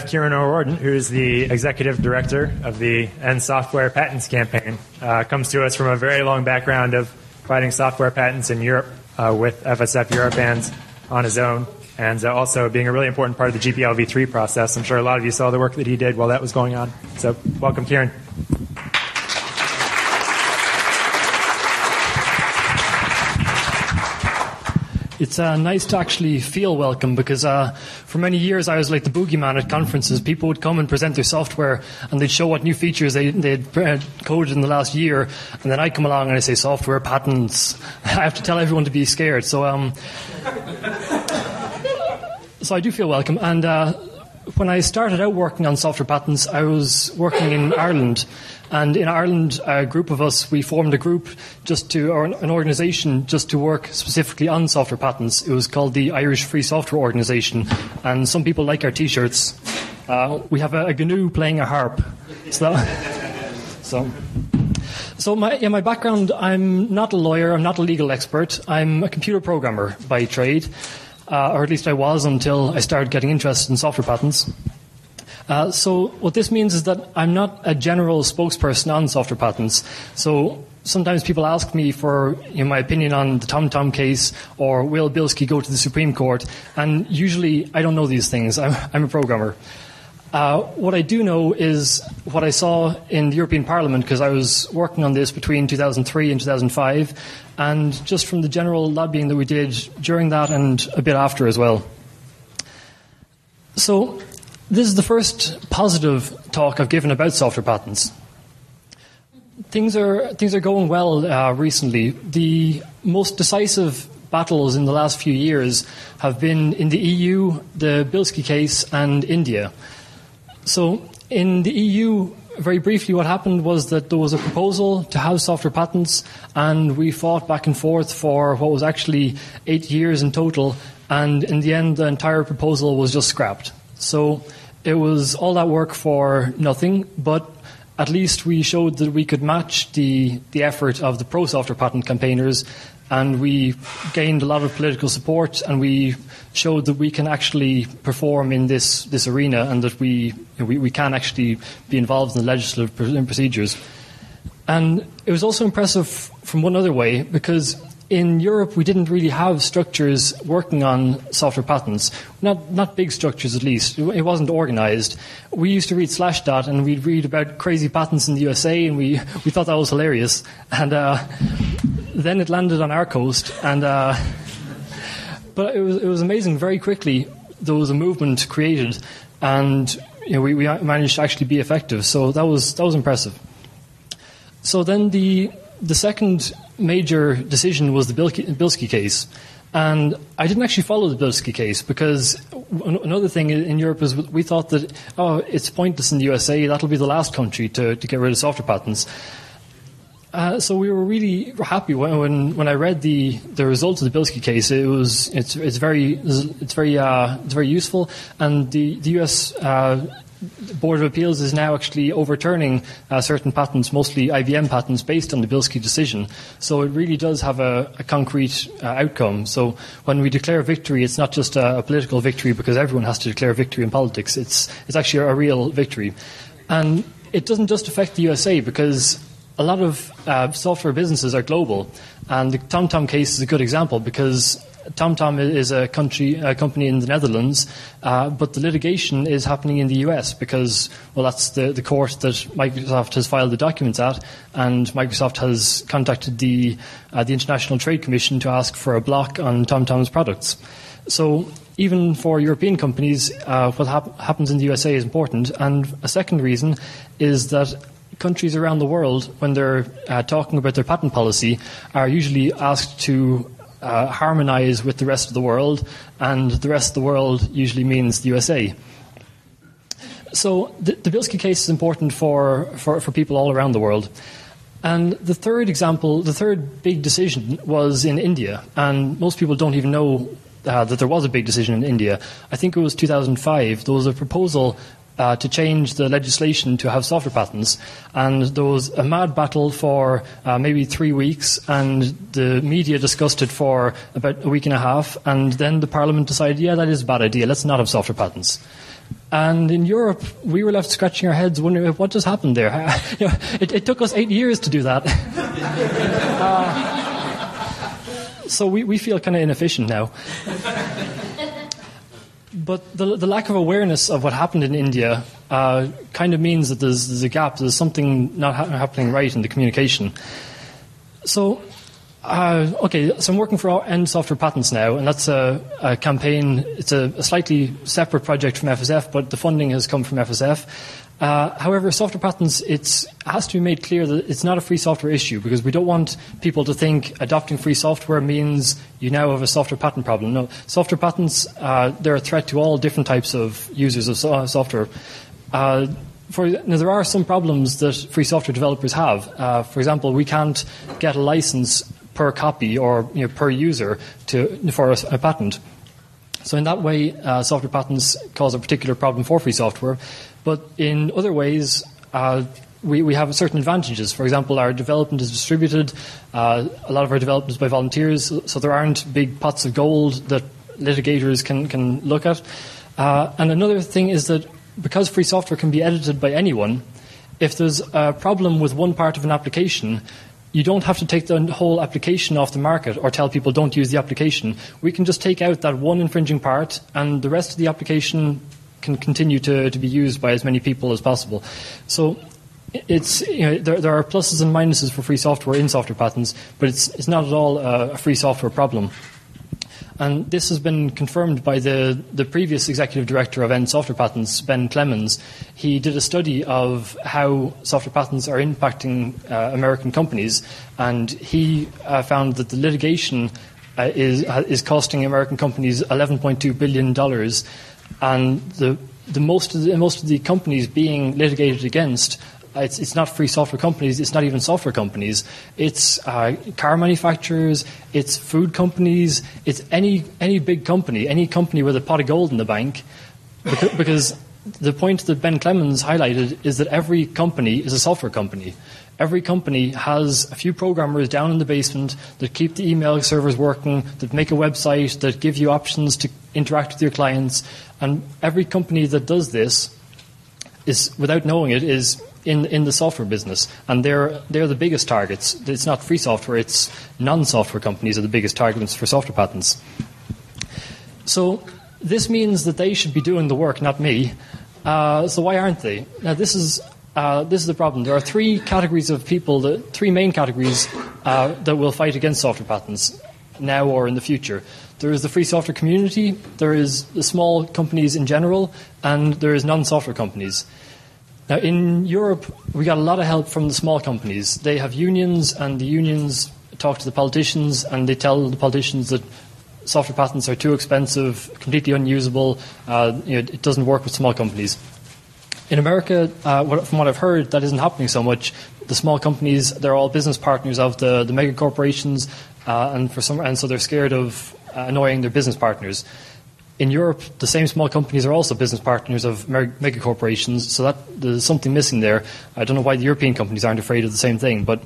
Kieran O'Riordan, who's the Executive Director of the End Software Patents Campaign. Comes to us from a very long background of fighting software patents in Europe with FSF Europe and on his own, and also being a really important part of the GPL v3 process. I'm sure a lot of you saw the work that he did while that was going on. So welcome, Kieran. It's nice to actually feel welcome because for many years I was like the boogeyman at conferences. People would come and present their software and they'd show what new features they'd coded in the last year, and then I'd come along and I'd say software patents. I have to tell everyone to be scared. So I do feel welcome. And when I started out working on software patents, I was working in Ireland. And in Ireland, a group of us, we formed a group or an organisation just to work specifically on software patents. It was called the Irish Free Software Organisation. And some people like our T-shirts. We have a GNU playing a harp. So my background, I'm not a lawyer, I'm not a legal expert. I'm a computer programmer by trade, or at least I was until I started getting interested in software patents. So what this means is that I'm not a general spokesperson on software patents. So sometimes people ask me for my opinion on the TomTom case or will Bilski go to the Supreme Court, and usually I don't know these things. I'm a programmer. What I do know is what I saw in the European Parliament, because I was working on this between 2003 and 2005, and just from the general lobbying that we did during that and a bit after as well. So this is the first positive talk I've given about software patents. Things are going well recently. The most decisive battles in the last few years have been in the EU, the Bilski case, and India. So in the EU, very briefly, what happened was that there was a proposal to have software patents, and we fought back and forth for what was actually 8 years in total, and in the end, the entire proposal was just scrapped. So it was all that work for nothing, but at least we showed that we could match the effort of the pro-software patent campaigners, and we gained a lot of political support, and we showed that we can actually perform in this arena, and that we can actually be involved in the legislative procedures. And it was also impressive from one other way, because in Europe, we didn't really have structures working on software patents. Not big structures, at least. It wasn't organised. We used to read Slashdot, and we'd read about crazy patents in the USA, and we thought that was hilarious. And then it landed on our coast, and but it was amazing. Very quickly, there was a movement created, and we managed to actually be effective. So that was impressive. So then the second major decision was the Bilski case. And I didn't actually follow the Bilski case, because another thing in Europe is we thought that, it's pointless in the USA, that'll be the last country to get rid of software patents. So we were really happy when I read the results of the Bilski case. It's very useful, and the US Board of Appeals is now actually overturning certain patents, mostly IBM patents, based on the Bilski decision. So it really does have a concrete outcome. So when we declare victory, it's not just a political victory, because everyone has to declare victory in politics. It's actually a real victory. And it doesn't just affect the USA, because a lot of software businesses are global. And the TomTom case is a good example, because TomTom is a company in the Netherlands, but the litigation is happening in the US, because, well, that's the court that Microsoft has filed the documents at, and Microsoft has contacted the International Trade Commission to ask for a block on TomTom's products. So even for European companies, what happens in the USA is important. And a second reason is that countries around the world, when they're talking about their patent policy, are usually asked to harmonise with the rest of the world, and the rest of the world usually means the USA. So the Bilski case is important for people all around the world. And the third big decision was in India, and most people don't even know that there was a big decision in India. I think it was 2005. There was a proposal to change the legislation to have software patents, and there was a mad battle for maybe 3 weeks, and the media discussed it for about a week and a half, and then the Parliament decided, that is a bad idea, let's not have software patents. And in Europe, we were left scratching our heads, wondering what just happened there. It took us 8 years to do that. So we feel kind of inefficient now. But the lack of awareness of what happened in India kind of means that there's a gap. There's something not happening right in the communication. So I'm working for End Software Patents now, and that's a campaign. It's a slightly separate project from FSF, but the funding has come from FSF. However, software patents, it has to be made clear that it's not a free software issue, because we don't want people to think adopting free software means you now have a software patent problem. No, software patents, they're a threat to all different types of users of software. There are some problems that free software developers have. For example, we can't get a license per copy or per user for a patent. So in that way, software patents cause a particular problem for free software. But in other ways, we have certain advantages. For example, our development is distributed. A lot of our development is by volunteers, so there aren't big pots of gold that litigators can look at. And another thing is that because free software can be edited by anyone, if there's a problem with one part of an application, you don't have to take the whole application off the market or tell people don't use the application. We can just take out that one infringing part, and the rest of the application can continue to be used by as many people as possible. So it's there are pluses and minuses for free software in software patents, but it's not at all a free software problem. And this has been confirmed by the previous executive director of End Software Patents, Ben Clemens. He did a study of how software patents are impacting American companies, and he found that the litigation is costing American companies $11.2 billion, and the most of the companies being litigated against, it's not free software companies, it's not even software companies, it's car manufacturers, it's food companies, it's any big company, any company with a pot of gold in the bank, because the point that Ben Clemens highlighted is that every company is a software company. Every company has a few programmers down in the basement that keep the email servers working, that make a website, that give you options to interact with your clients, and every company that does this is, without knowing it, is in the software business, and they're the biggest targets. It's not free software, it's non-software companies are the biggest targets for software patents. So this means that they should be doing the work, not me. So why aren't they? Now this is the problem. There are three categories of people, three main categories that will fight against software patents now or in the future. There is the free software community, there is the small companies in general, and there is non-software companies. Now, in Europe, we got a lot of help from the small companies. They have unions, and the unions talk to the politicians, and they tell the politicians that software patents are too expensive, completely unusable. It doesn't work with small companies. In America, from what I've heard, that isn't happening so much. The small companies, they're all business partners of the mega corporations, and so they're scared of annoying their business partners. In Europe, the same small companies are also business partners of mega corporations, so there's something missing there. I don't know why the European companies aren't afraid of the same thing, but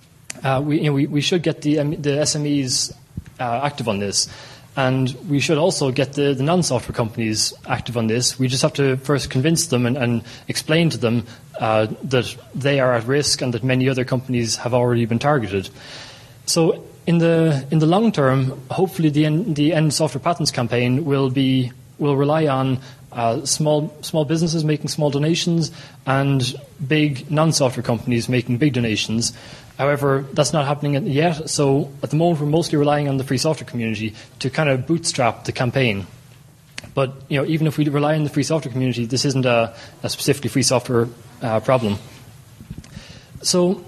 we should get the SMEs active on this, and we should also get the non-software companies active on this. We just have to first convince them and explain to them that they are at risk and that many other companies have already been targeted. So in the long term, hopefully the End Software Patents campaign will rely on small businesses making small donations and big non-software companies making big donations. However, that's not happening yet. So at the moment, we're mostly relying on the free software community to kind of bootstrap the campaign. But even if we rely on the free software community, this isn't a specifically free software problem. So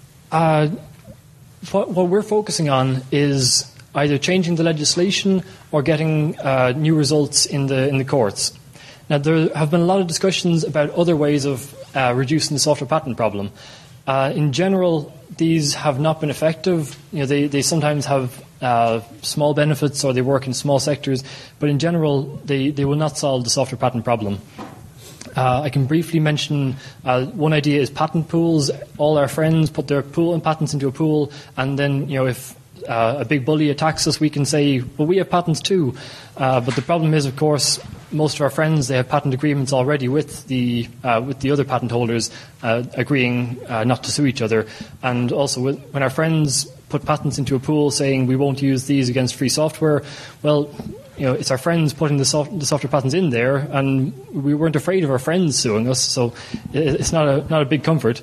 what we're focusing on is either changing the legislation or getting new results in the courts. Now, there have been a lot of discussions about other ways of reducing the software patent problem. In general, these have not been effective. They sometimes have small benefits or they work in small sectors, but in general, they will not solve the software patent problem. I can briefly mention one idea is patent pools. All our friends put their pool and patents into a pool, and then if a big bully attacks us, we can say, well, we have patents too. But the problem is, of course, most of our friends, they have patent agreements already with the other patent holders, agreeing not to sue each other. And also, when our friends put patents into a pool saying we won't use these against free software, well, it's our friends putting the software patents in there, and we weren't afraid of our friends suing us, so it's not a big comfort.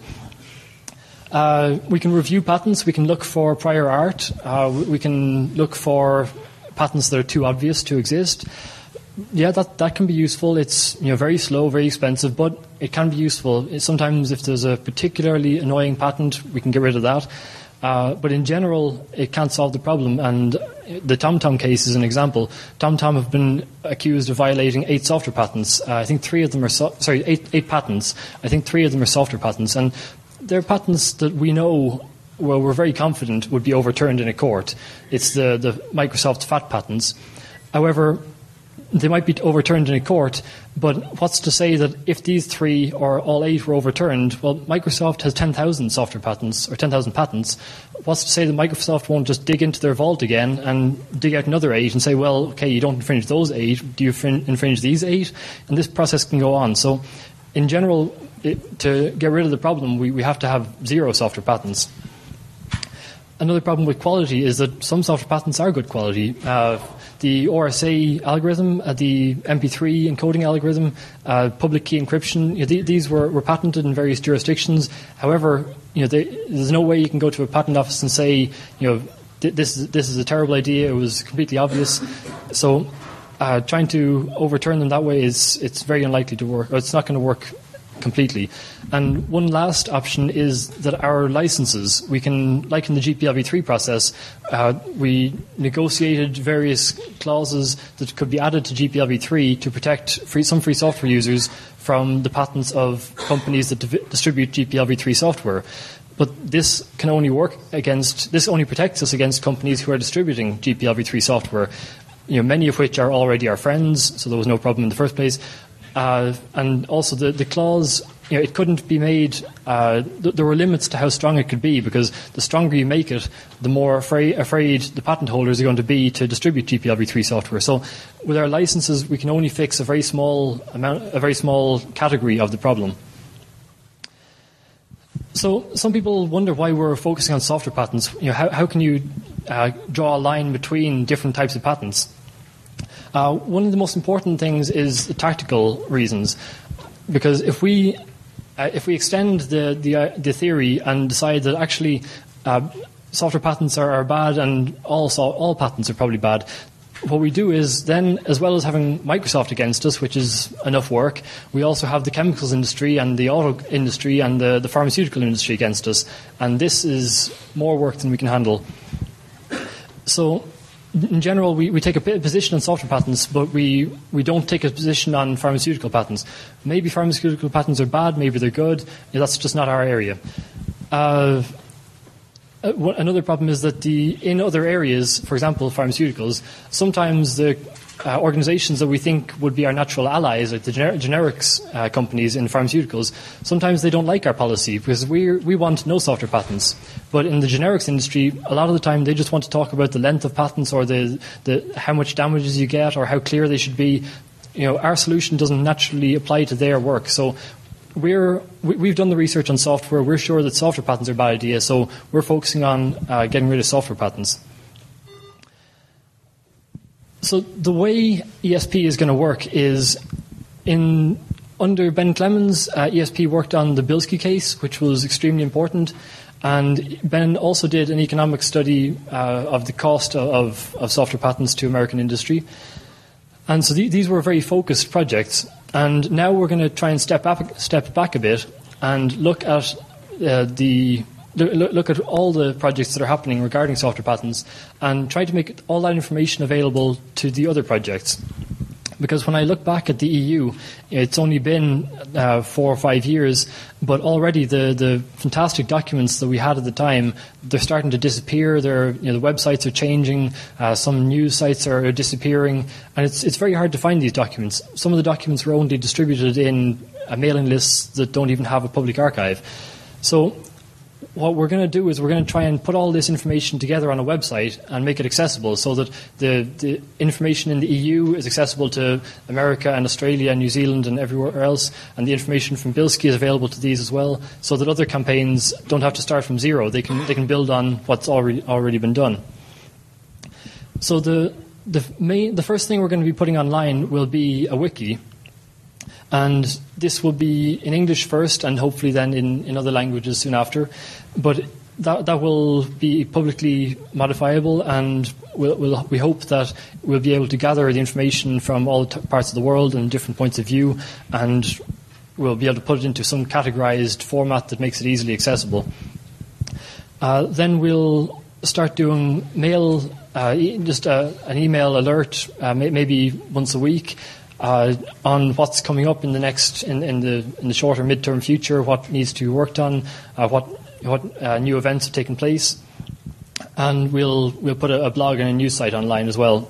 We can review patents. We can look for prior art. We can look for patents that are too obvious to exist. Yeah, that can be useful. It's very slow, very expensive, but it can be useful. Sometimes if there's a particularly annoying patent, we can get rid of that. But in general, it can't solve the problem. And the TomTom case is an example. TomTom have been accused of violating 8 software patents. I think 3 of them are 8 patents. I think 3 of them are software patents, and they're patents that we know. Well, we're very confident would be overturned in a court. It's the Microsoft FAT patents. However, they might be overturned in a court, but what's to say that if these 3 or all 8 were overturned, well, Microsoft has 10,000 software patents, or 10,000 patents. What's to say that Microsoft won't just dig into their vault again and dig out another 8 and say, well, okay, you don't infringe those 8, do you infringe these 8? And this process can go on. So, in general, to get rid of the problem, we have to have 0 software patents. Another problem with quality is that some software patents are good quality. The RSA algorithm, the MP3 encoding algorithm, public key encryption, these were patented in various jurisdictions. However, there's no way you can go to a patent office and say, this is a terrible idea, it was completely obvious. So trying to overturn them that way it's very unlikely to work, or it's not going to work completely. And one last option is that our licenses, we can, like in the GPLv3 process, we negotiated various clauses that could be added to GPLv3 to protect some free software users from the patents of companies that distribute GPLv3 software. But this can only this only protects us against companies who are distributing GPLv3 software, many of which are already our friends, so there was no problem in the first place. And also the clause, it couldn't be made, there were limits to how strong it could be, because the stronger you make it, the more afraid the patent holders are going to be to distribute GPLv3 software. So with our licenses, we can only fix a very small category of the problem. So some people wonder why we're focusing on software patents. How can you draw a line between different types of patents? One of the most important things is the tactical reasons, because if we extend the theory and decide that actually software patents are bad and all patents are probably bad, what we do is then, as well as having Microsoft against us, which is enough work, we also have the chemicals industry and the auto industry and the pharmaceutical industry against us, and this is more work than we can handle. So in general, we take a position on software patents, but we don't take a position on pharmaceutical patents. Maybe pharmaceutical patents are bad, maybe they're good. That's just not our area. Another problem is that in other areas, for example, pharmaceuticals, sometimes the organizations that we think would be our natural allies, like the generics companies in pharmaceuticals, sometimes they don't like our policy because we want no software patents. But in the generics industry, a lot of the time they just want to talk about the length of patents or the how much damages you get or how clear they should be. Our solution doesn't naturally apply to their work. So we've done the research on software. We're sure that software patents are a bad idea. So we're focusing on getting rid of software patents. So the way ESP is going to work is under Ben Clemens, ESP worked on the Bilski case, which was extremely important. And Ben also did an economic study of the cost of software patents to American industry. And so these were very focused projects. And now we're going to try and step back a bit and look at look at all the projects that are happening regarding software patents and try to make all that information available to the other projects. Because when I look back at the EU, it's only been 4 or 5 years, but already the fantastic documents that we had at the time, they're starting to disappear. The websites are changing. Some news sites are disappearing, and it's very hard to find these documents. Some of the documents were only distributed in mailing lists that don't even have a public archive. So what we're going to do is we're going to try and put all this information together on a website and make it accessible so that the information in the EU is accessible to America and Australia and New Zealand and everywhere else, and the information from Bilski is available to these as well, so that other campaigns don't have to start from zero. They can build on what's already been done. So the first thing we're going to be putting online will be a wiki. And this will be in English first and hopefully then in other languages soon after. But that will be publicly modifiable, and we hope that we'll be able to gather the information from all parts of the world and different points of view, and we'll be able to put it into some categorized format that makes it easily accessible. Then we'll start doing mail, an email alert, maybe once a week, on what's coming up in the short or midterm future, what needs to be worked on, what new events have taken place, and we'll put a blog and a news site online as well.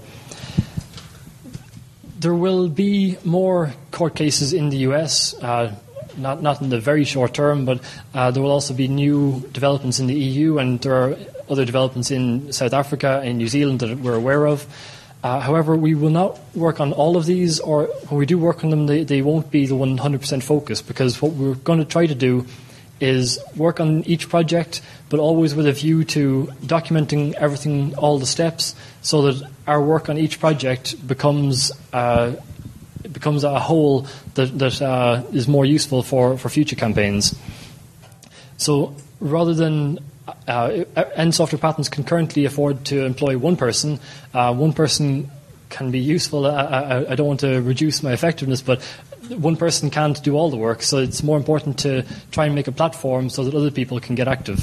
There will be more court cases in the US, not in the very short term, but there will also be new developments in the EU, and there are other developments in South Africa and New Zealand that we're aware of. However, we will not work on all of these, or when we do work on them, they won't be the 100% focus, because what we're going to try to do is work on each project, but always with a view to documenting everything, all the steps, so that our work on each project becomes a whole that is more useful for future campaigns. So rather than End Software Patents can currently afford to employ one person. One person can be useful. I don't want to reduce my effectiveness, but one person can't do all the work, so it's more important to try and make a platform so that other people can get active.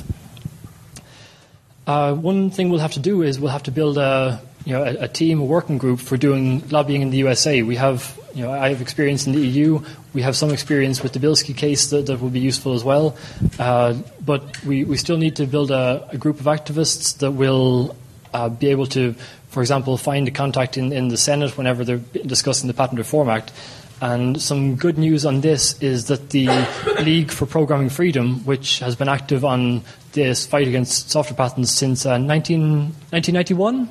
One thing we'll have to do is we'll have to build a team, a working group for doing lobbying in the USA. We have, I have experience in the EU. We have some experience with the Bilski case that will be useful as well. But we still need to build a group of activists that will be able to, for example, find a contact in the Senate whenever they're discussing the Patent Reform Act. And some good news on this is that the League for Programming Freedom, which has been active on this fight against software patents since 1991?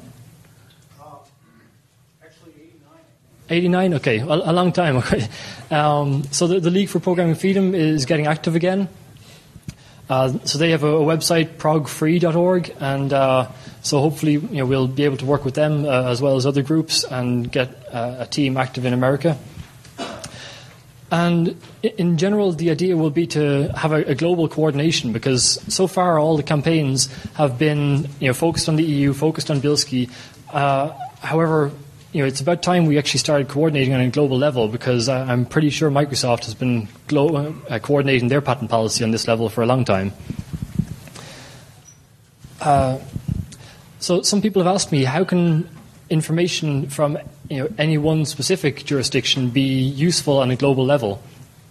89, okay, a long time. Okay, so the League for Programming Freedom is getting active again. So they have a website, progfree.org, and so hopefully we'll be able to work with them as well as other groups and get a team active in America. And in general, the idea will be to have a global coordination, because so far all the campaigns have been focused on the EU, focused on Bilski. However, it's about time we actually started coordinating on a global level, because I'm pretty sure Microsoft has been coordinating their patent policy on this level for a long time. So some people have asked me, how can information from any one specific jurisdiction be useful on a global level?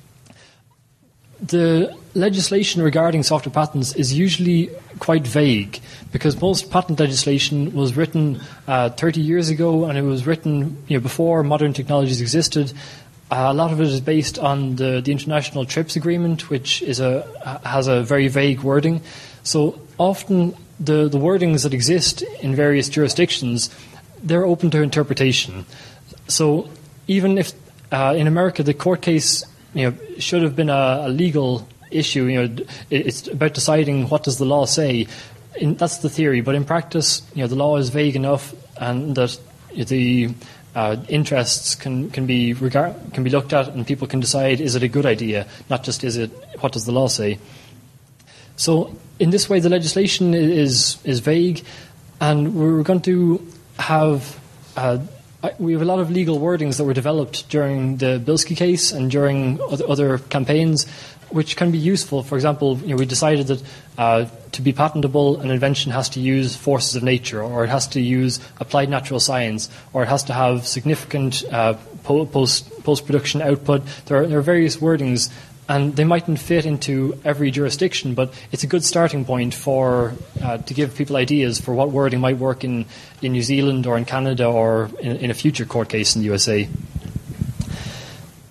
The legislation regarding software patents is usually quite vague, because most patent legislation was written 30 years ago, and it was written before modern technologies existed. A lot of it is based on the International TRIPS Agreement, which has a very vague wording. So often the wordings that exist in various jurisdictions, they're open to interpretation. So even if in America the court case should have been a legal issue, it's about deciding what does the law say. That's the theory, but in practice, the law is vague enough, and that the interests can be looked at, and people can decide, is it a good idea, not just what does the law say. So in this way, the legislation is vague, and we're going to have we have a lot of legal wordings that were developed during the Bilski case and during other campaigns, which can be useful. For example, we decided that to be patentable, an invention has to use forces of nature, or it has to use applied natural science, or it has to have significant post-production output. There are various wordings, and they mightn't fit into every jurisdiction, but it's a good starting point to give people ideas for what wording might work in New Zealand or in Canada or in a future court case in the USA.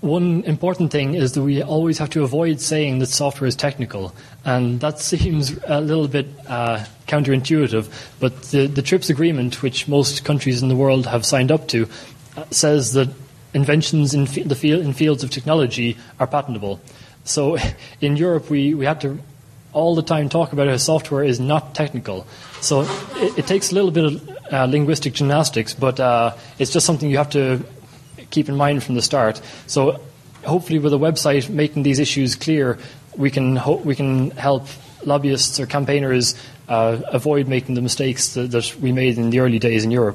one important thing is that we always have to avoid saying that software is technical, and that seems a little bit counterintuitive, but the TRIPS agreement, which most countries in the world have signed up to, says that inventions in fields of technology are patentable. So in Europe, we have to all the time talk about how software is not technical. So it takes a little bit of linguistic gymnastics, but it's just something you have to keep in mind from the start. So hopefully with a website making these issues clear, we can help lobbyists or campaigners avoid making the mistakes that we made in the early days in Europe.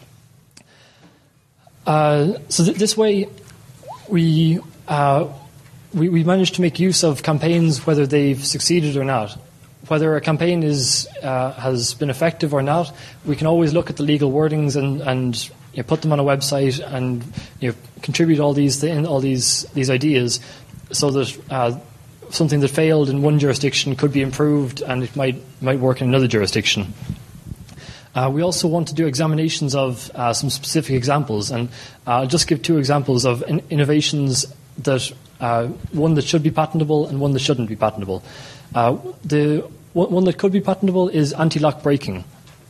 So this way, we managed to make use of campaigns, whether they've succeeded or not. Whether a campaign has been effective or not, we can always look at the legal wordings and put them on a website and contribute all these ideas, so that something that failed in one jurisdiction could be improved and it might work in another jurisdiction. We also want to do examinations of some specific examples, and I'll just give two examples of innovations that one that should be patentable and one that shouldn't be patentable. The one that could be patentable is anti-lock braking.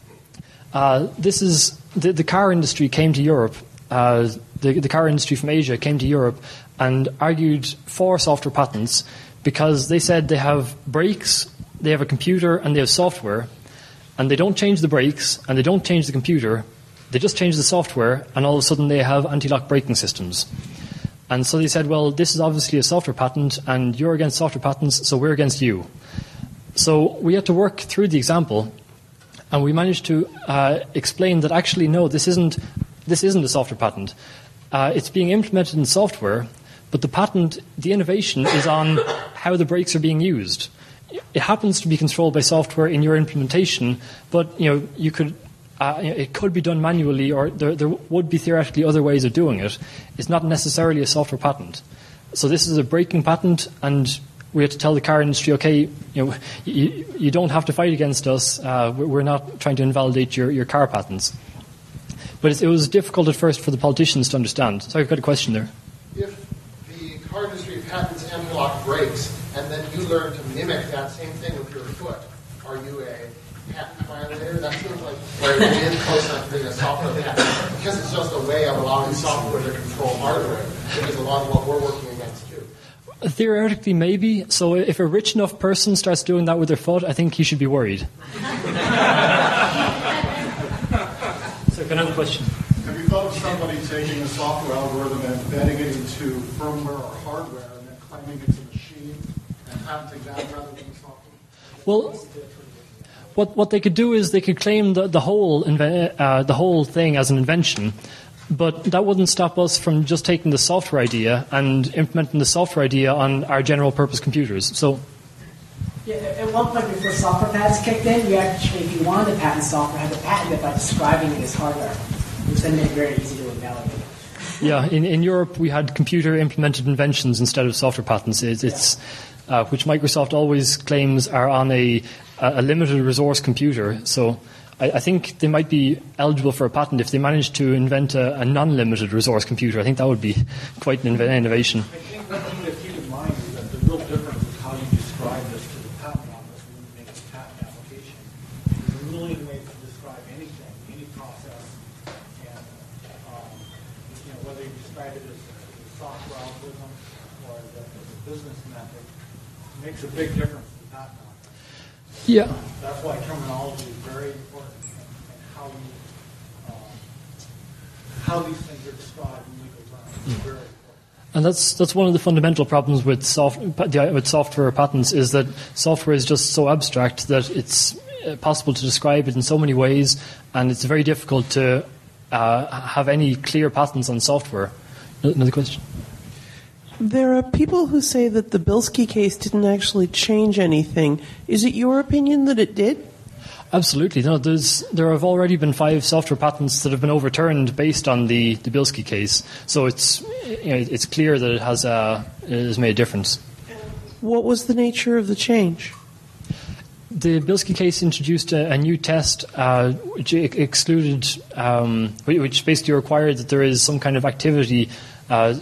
This is the car industry came to Europe. The car industry from Asia came to Europe and argued for software patents because they said they have brakes, they have a computer, and they have software, and they don't change the brakes and they don't change the computer. They just change the software, and all of a sudden they have anti-lock braking systems. And so they said, well, this is obviously a software patent, and you're against software patents, so we're against you. So we had to work through the example, and we managed to explain that actually, no, this isn't a software patent. It's being implemented in software, but the patent, the innovation, is on how the brakes are being used. It happens to be controlled by software in your implementation, but you could. It could be done manually, or there would be theoretically other ways of doing it. It's not necessarily a software patent. So this is a braking patent, and we had to tell the car industry, okay, you don't have to fight against us. We're not trying to invalidate your car patents. But it was difficult at first for the politicians to understand. So I've got a question there. If the car industry patents anti-lock brakes, and then you learn to mimic that same thing with your foot, are you a patent violator? That seems like where it is close enough to being a software patent, because it's just a way of allowing software to control hardware, which is a lot of what we're working against too. Theoretically, maybe. So if a rich enough person starts doing that with their foot, I think he should be worried. So, another question. Have you thought of somebody taking a software algorithm and embedding it into firmware or hardware and then claiming it's a machine and patenting that rather than the software? Well, what they could do is they could claim the whole thing as an invention, but that wouldn't stop us from just taking the software idea and implementing the software idea on our general purpose computers. So, yeah, at one point before software patents kicked in, you actually, if you wanted to patent software, had to patent it by describing it as hardware, which then made it very easy to invalidate. Yeah, in Europe we had computer implemented inventions instead of software patents. Which Microsoft always claims are on a limited resource computer. So I think they might be eligible for a patent if they manage to invent a non-limited resource computer. I think that would be quite an innovation. I think one thing to keep in mind is that the real difference is how you describe this to the patent office when you make a patent application. There's a million ways to describe anything, any process, and whether you describe it as a software algorithm or as a business method, makes a big difference to the patent office. Yeah. That's why terminology is very important, and how these things are described in legal terms is very important. And that's one of the fundamental problems with software patents, is that software is just so abstract that it's possible to describe it in so many ways, and it's very difficult to have any clear patents on software. Another question? There are people who say that the Bilski case didn't actually change anything. Is it your opinion that it did? Absolutely. No, there have already been 5 software patents that have been overturned based on the Bilski case. So it's clear that it has made a difference. What was the nature of the change? The Bilski case introduced a new test which excluded, which basically required that there is some kind of activity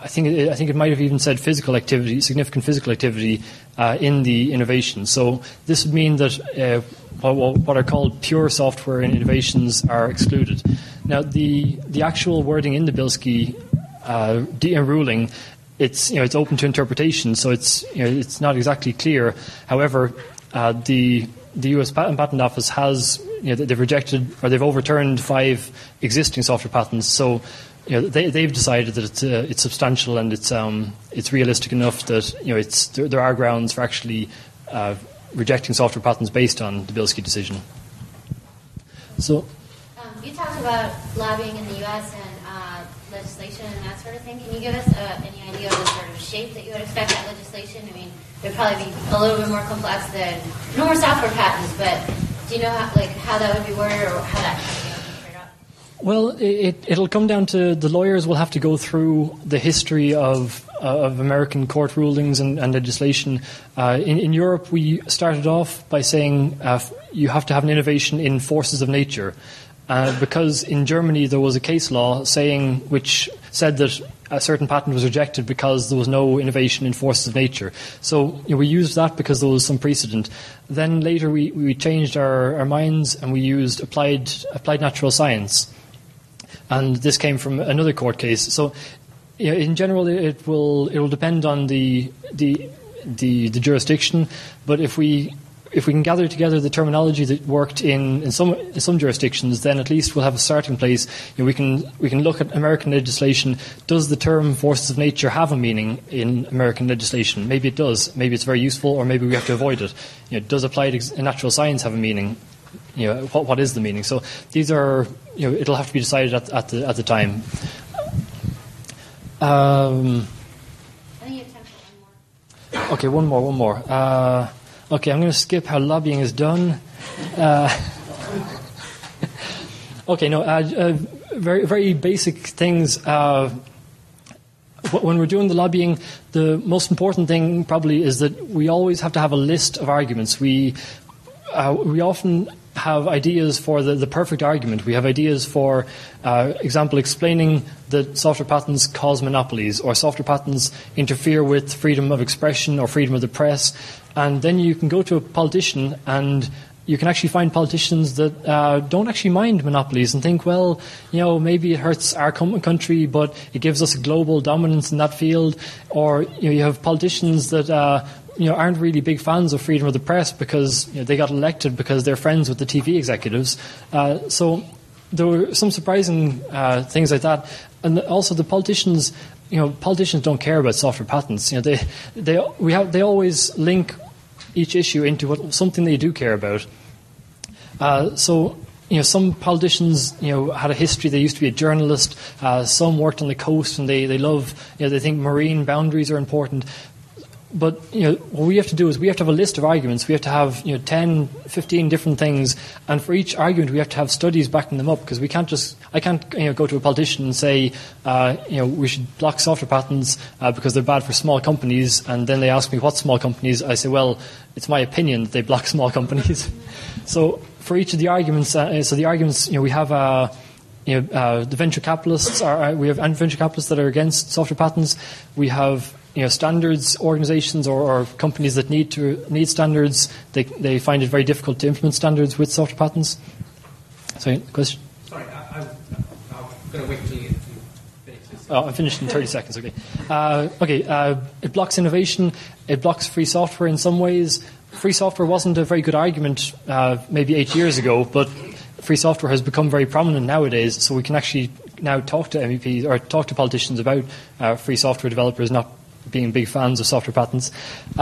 I think it might have even said physical activity, significant physical activity in the innovation. So this would mean that what are called pure software innovations are excluded. Now, the actual wording in the Bilski ruling, it's open to interpretation, so it's not exactly clear. However, the U.S. Patent Office has they've rejected or they've overturned 5 existing software patents. So they've decided that it's substantial and it's realistic enough that there are grounds for actually rejecting software patents based on the Bilski decision. So you talked about lobbying in the U.S. and legislation and that sort of thing. Can you give us any idea of the sort of shape that you would expect that legislation? I mean, it would probably be a little bit more complex than normal software patents, but do you know how that would be worded or how that kind of be figured out? Well, it'll come down to the lawyers will have to go through the history of American court rulings and legislation. In Europe, we started off by saying you have to have an innovation in forces of nature. Because in Germany there was a case law which said that a certain patent was rejected because there was no innovation in forces of nature. So we used that because there was some precedent. Then later we changed our minds and we used applied natural science. And this came from another court case. So in general it will depend on the jurisdiction, but if we can gather together the terminology that worked in some jurisdictions, then at least we'll have a starting place. We can look at American legislation. Does the term forces of nature have a meaning in American legislation? Maybe it does. Maybe it's very useful, or maybe we have to avoid it. Does applied natural science have a meaning? What is the meaning? So these are it'll have to be decided at the time. I think you have time for one more. Okay, one more. Okay, I'm going to skip how lobbying is done. Very, very basic things. When we're doing the lobbying, the most important thing probably is that we always have to have a list of arguments. We often have ideas for the perfect argument. We have ideas for example, explaining that software patents cause monopolies, or software patents interfere with freedom of expression or freedom of the press. And then you can go to a politician and you can actually find politicians that don't actually mind monopolies and think, well, maybe it hurts our country, but it gives us a global dominance in that field. Or you have politicians that aren't really big fans of freedom of the press because they got elected because they're friends with the TV executives. So there were some surprising things like that. And also the politicians don't care about software patents. They always link each issue into something they do care about. Some politicians had a history. They used to be a journalist. Some worked on the coast, and they love they think marine boundaries are important. But what we have to do is we have to have a list of arguments. We have to have 10, 15 different things, and for each argument we have to have studies backing them up, because I can't go to a politician and say we should block software patents because they're bad for small companies, and then they ask me what small companies. I say, well, it's my opinion that they block small companies. So for each of the arguments, we have the venture capitalists. We have venture capitalists that are against software patents. We have standards organizations or companies that need standards. They find it very difficult to implement standards with software patents. Sorry, question? Sorry, I'm going to wait till you finish this. Oh, I'm finished in 30 seconds, okay. It blocks innovation. It blocks free software in some ways. Free software wasn't a very good argument maybe 8 years ago, but free software has become very prominent nowadays, so we can actually now talk to MEPs or talk to politicians about free software developers not being big fans of software patents.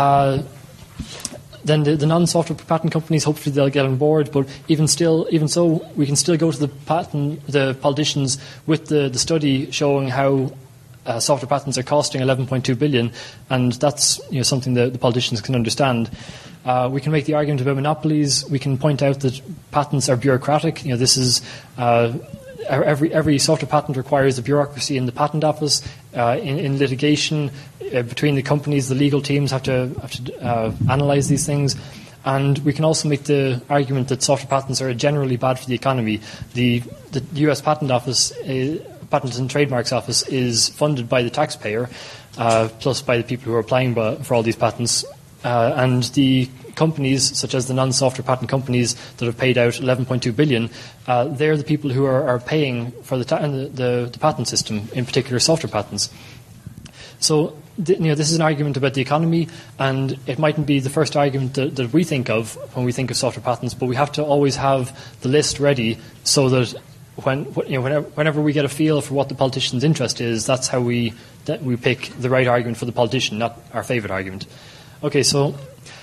Then the non-software patent companies, hopefully they'll get on board, but even so, we can still go to the politicians with the study showing how software patents are costing $11.2 billion, and that's something that the politicians can understand. We can make the argument about monopolies. We can point out that patents are bureaucratic. This is every software patent requires a bureaucracy in the patent office. In litigation between the companies, the legal teams have to analyze these things. And we can also make the argument that software patents are generally bad for the economy. The U.S. Patent Office Patent and Trademarks Office is funded by the taxpayer, plus by the people who are applying for all these patents, and the companies, such as the non-software patent companies that have paid out $11.2 billion, they're the people who are paying for the patent system, in particular software patents. So, this is an argument about the economy, and it mightn't be the first argument that we think of when we think of software patents, but we have to always have the list ready so that whenever we get a feel for what the politician's interest is, that's how we pick the right argument for the politician, not our favourite argument. Okay, so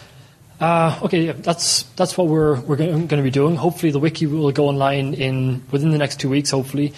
that's what we're going to be doing. Hopefully, the wiki will go online within the next 2 weeks. Hopefully,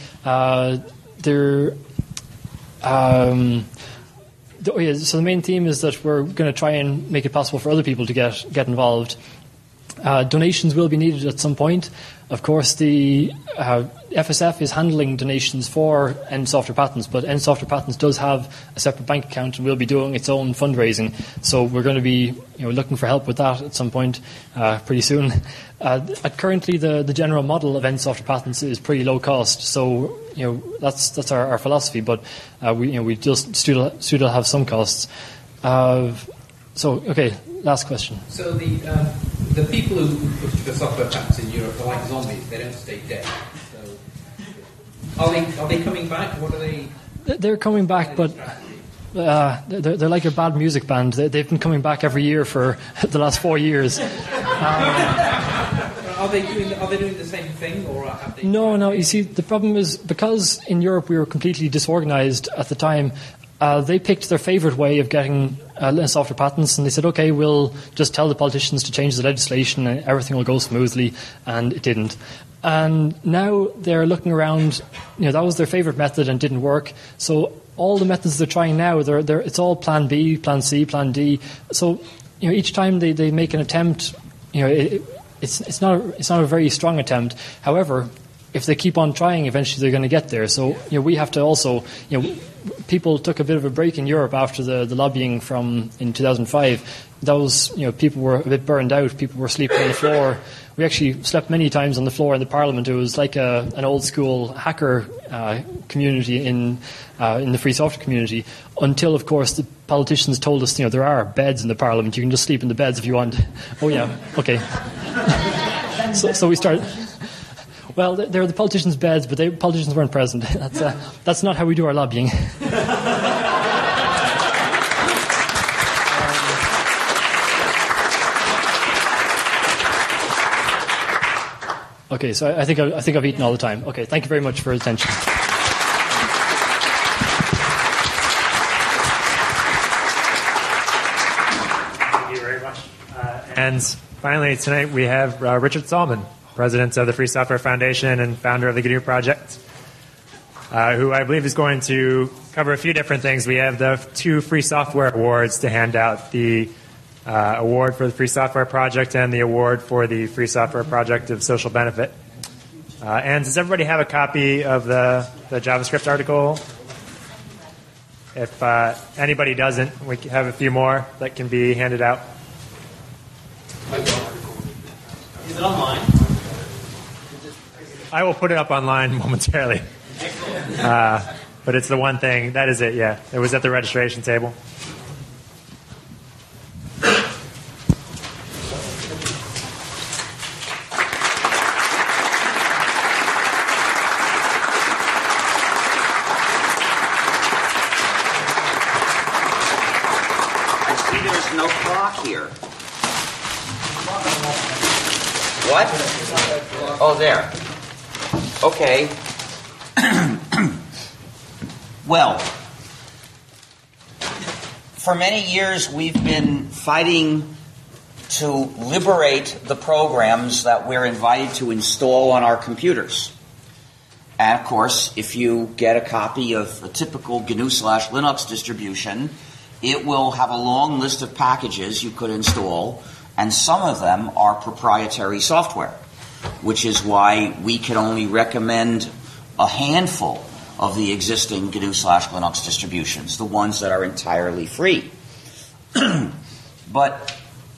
so the main theme is that we're going to try and make it possible for other people to get involved. Donations will be needed at some point. Of course, the FSF is handling donations for End Software Patents, but End Software Patents does have a separate bank account and will be doing its own fundraising. So we're going to be looking for help with that at some point pretty soon. Currently, the general model of End Software Patents is pretty low cost. So that's our philosophy, but we just still have some costs. Last question. So the people who push for software patents in Europe are like zombies. They don't stay dead. So are they coming back? What are they? They're coming back, but they're like a bad music band. They've been coming back every year for the last 4 years. Are they doing the same thing, or have they? No. You see, the problem is because in Europe we were completely disorganized at the time. They picked their favourite way of getting software patents, and they said, okay, we'll just tell the politicians to change the legislation and everything will go smoothly, and it didn't. And now they're looking around, that was their favourite method and didn't work. So all the methods they're trying now, it's all plan B, plan C, plan D. So, each time they make an attempt, it's not a very strong attempt. However, if they keep on trying, eventually they're going to get there. So, we have to also, people took a bit of a break in Europe after the lobbying in 2005. That was, people were a bit burned out. People were sleeping on the floor. We actually slept many times on the floor in the Parliament. It was like an old school hacker community in the free software community. Until, of course, the politicians told us, there are beds in the Parliament. You can just sleep in the beds if you want. Oh yeah, okay. So we started. Well, they're the politicians' beds, but politicians weren't present. That's not how we do our lobbying. Okay, so I think I've eaten all the time. Okay, thank you very much for your attention. Thank you very much. And finally, tonight we have Richard Stallman, President of the Free Software Foundation and founder of the GNU Project, who I believe is going to cover a few different things. We have the 2 free software awards to hand out, the award for the Free Software Project and the award for the Free Software Project of Social Benefit. And does everybody have a copy of the JavaScript article? If anybody doesn't, we have a few more that can be handed out. Is it online? I will put it up online momentarily. But it's the one thing. That is it, yeah. It was at the registration table. There's no clock here. What? Oh, there. Okay. Well, for many years we've been fighting to liberate the programs that we're invited to install on our computers. And of course, if you get a copy of a typical GNU/Linux distribution, it will have a long list of packages you could install, and some of them are proprietary software, which is why we can only recommend a handful of the existing GNU/Linux distributions, the ones that are entirely free. But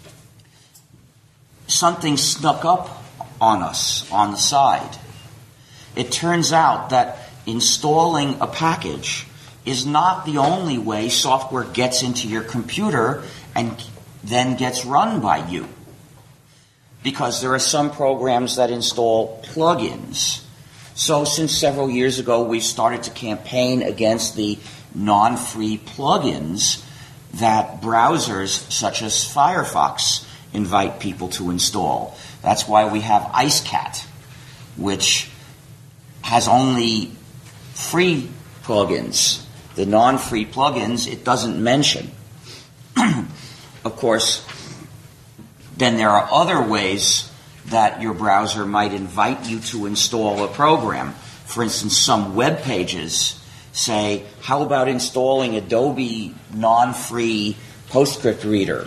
something snuck up on us on the side. It turns out that installing a package is not the only way software gets into your computer and then gets run by you. Because there are some programs that install plugins. So since several years ago, we've started to campaign against the non-free plugins that browsers such as Firefox invite people to install. That's why we have IceCat, which has only free plugins. The non-free plugins, it doesn't mention. Of course, then there are other ways that your browser might invite you to install a program. For instance, some web pages say, how about installing Adobe non-free PostScript reader?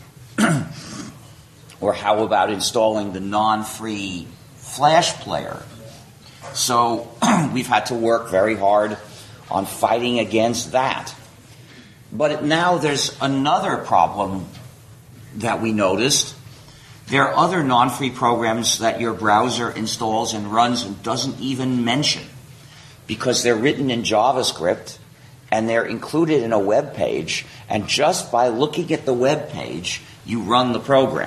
Or how about installing the non-free Flash player? So we've had to work very hard on fighting against that. But now there's another problem that we noticed. There are other non-free programs that your browser installs and runs and doesn't even mention, because they're written in JavaScript and they're included in a web page, and just by looking at the web page, you run the program.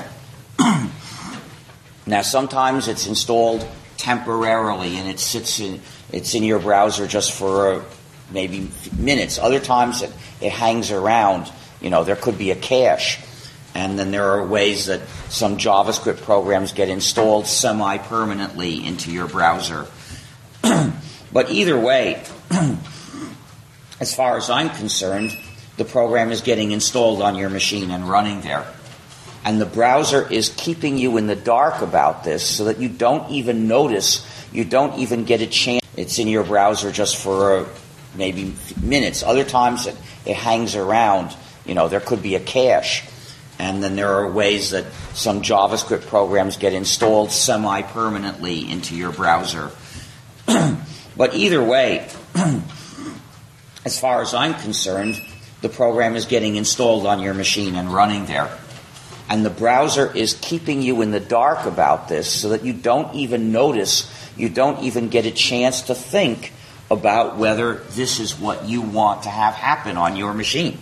Now, sometimes it's installed temporarily and it's in your browser just for maybe minutes. Other times it hangs around. There could be a cache. And then there are ways that some JavaScript programs get installed semi-permanently into your browser. But either way, as far as I'm concerned, the program is getting installed on your machine and running there. And the browser is keeping you in the dark about this so that you don't even notice, you don't even get a chance. It's in your browser just for maybe minutes. Other times it hangs around. There could be a cache. And then there are ways that some JavaScript programs get installed semi-permanently into your browser. But either way, as far as I'm concerned, the program is getting installed on your machine and running there. And the browser is keeping you in the dark about this so that you don't even notice, you don't even get a chance to think about whether this is what you want to have happen on your machine.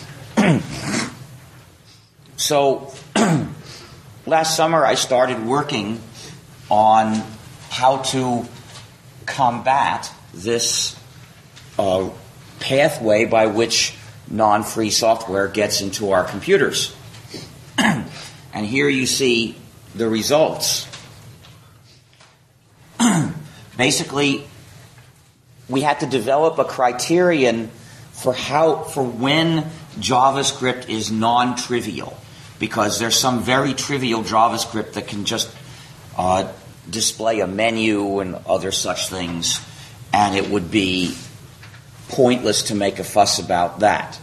So, last summer I started working on how to combat this pathway by which non-free software gets into our computers. And here you see the results. Basically, we had to develop a criterion for when JavaScript is non-trivial, because there's some very trivial JavaScript that can just display a menu and other such things, and it would be pointless to make a fuss about that.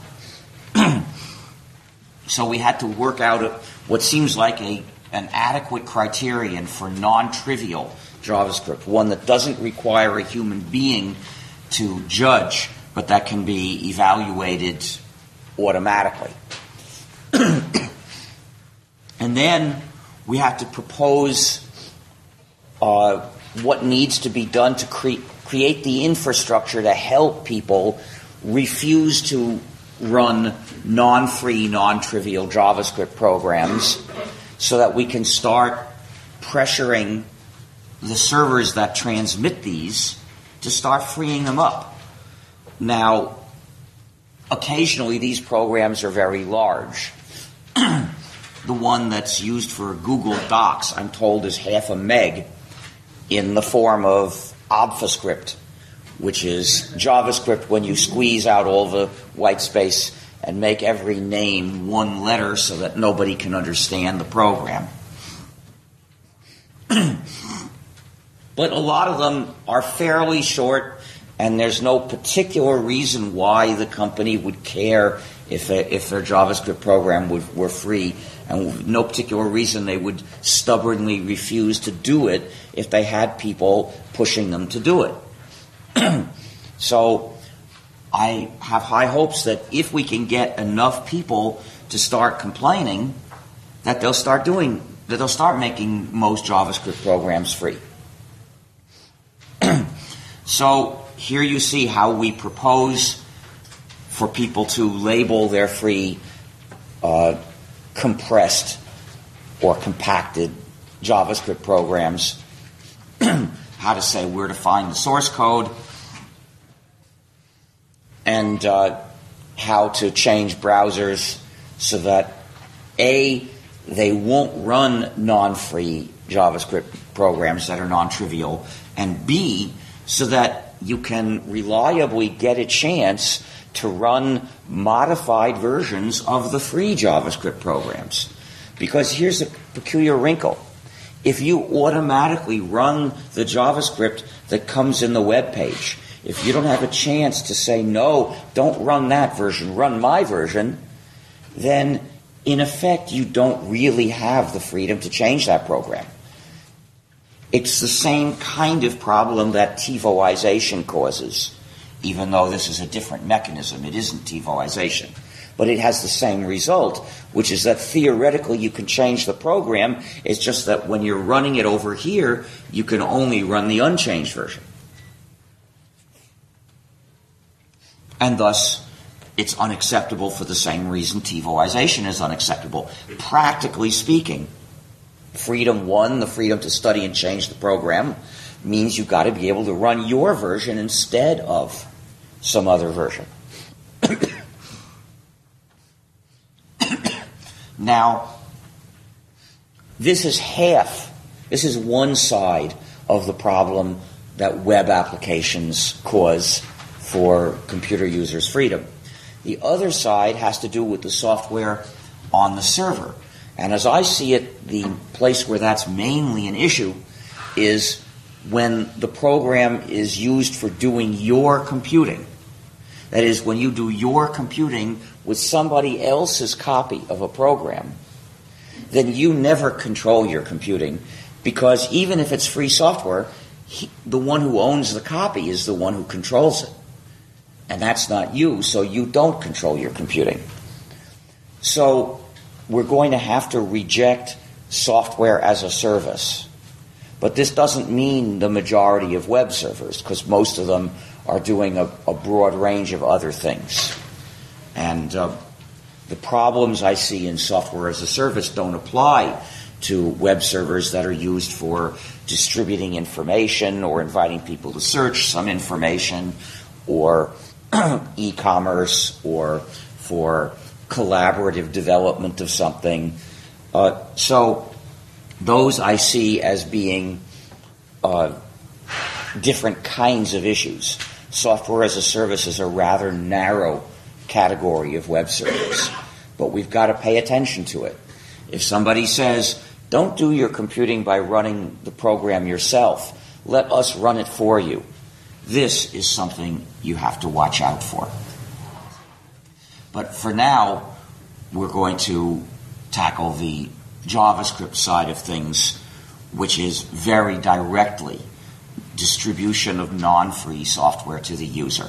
So we had to work out what seems like an adequate criterion for non-trivial JavaScript, one that doesn't require a human being to judge, but that can be evaluated automatically. And then we have to propose what needs to be done to create the infrastructure to help people refuse to run non-free, non-trivial JavaScript programs so that we can start pressuring the servers that transmit these to start freeing them up. Now, occasionally these programs are very large. The one that's used for Google Docs, I'm told, is 0.5 meg in the form of ObfusCrypt, which is JavaScript when you squeeze out all the white space and make every name one letter so that nobody can understand the program. But a lot of them are fairly short, and there's no particular reason why the company would care if their JavaScript program were free, and no particular reason they would stubbornly refuse to do it if they had people pushing them to do it. So I have high hopes that if we can get enough people to start complaining, that they'll start making most JavaScript programs free. So here you see how we propose for people to label their free compressed or compacted JavaScript programs, how to say where to find the source code, and how to change browsers so that A, they won't run non-free JavaScript programs that are non-trivial, and B, so that you can reliably get a chance to run modified versions of the free JavaScript programs. Because here's a peculiar wrinkle. If you automatically run the JavaScript that comes in the web page, if you don't have a chance to say, no, don't run that version, run my version, then in effect you don't really have the freedom to change that program. It's the same kind of problem that TiVoization causes, even though this is a different mechanism. It isn't TiVoization. But it has the same result, which is that theoretically you can change the program. It's just that when you're running it over here, you can only run the unchanged version. And thus, it's unacceptable for the same reason TiVoization is unacceptable. Practically speaking, freedom one, the freedom to study and change the program, means you've got to be able to run your version instead of some other version. Now, this is one side of the problem that web applications cause for computer users' freedom. The other side has to do with the software on the server. And as I see it, the place where that's mainly an issue is when the program is used for doing your computing. That is, when you do your computing with somebody else's copy of a program, then you never control your computing, because even if it's free software, the one who owns the copy is the one who controls it. And that's not you, so you don't control your computing. So we're going to have to reject software as a service. But this doesn't mean the majority of web servers, because most of them are doing a broad range of other things. And the problems I see in software as a service don't apply to web servers that are used for distributing information or inviting people to search some information, or e-commerce, or for collaborative development of something. So those I see as being different kinds of issues. Software as a service is a rather narrow category of web servers, but we've got to pay attention to it. If somebody says, don't do your computing by running the program yourself, let us run it for you, this is something you have to watch out for. But for now, we're going to tackle the JavaScript side of things, which is very directly distribution of non-free software to the user.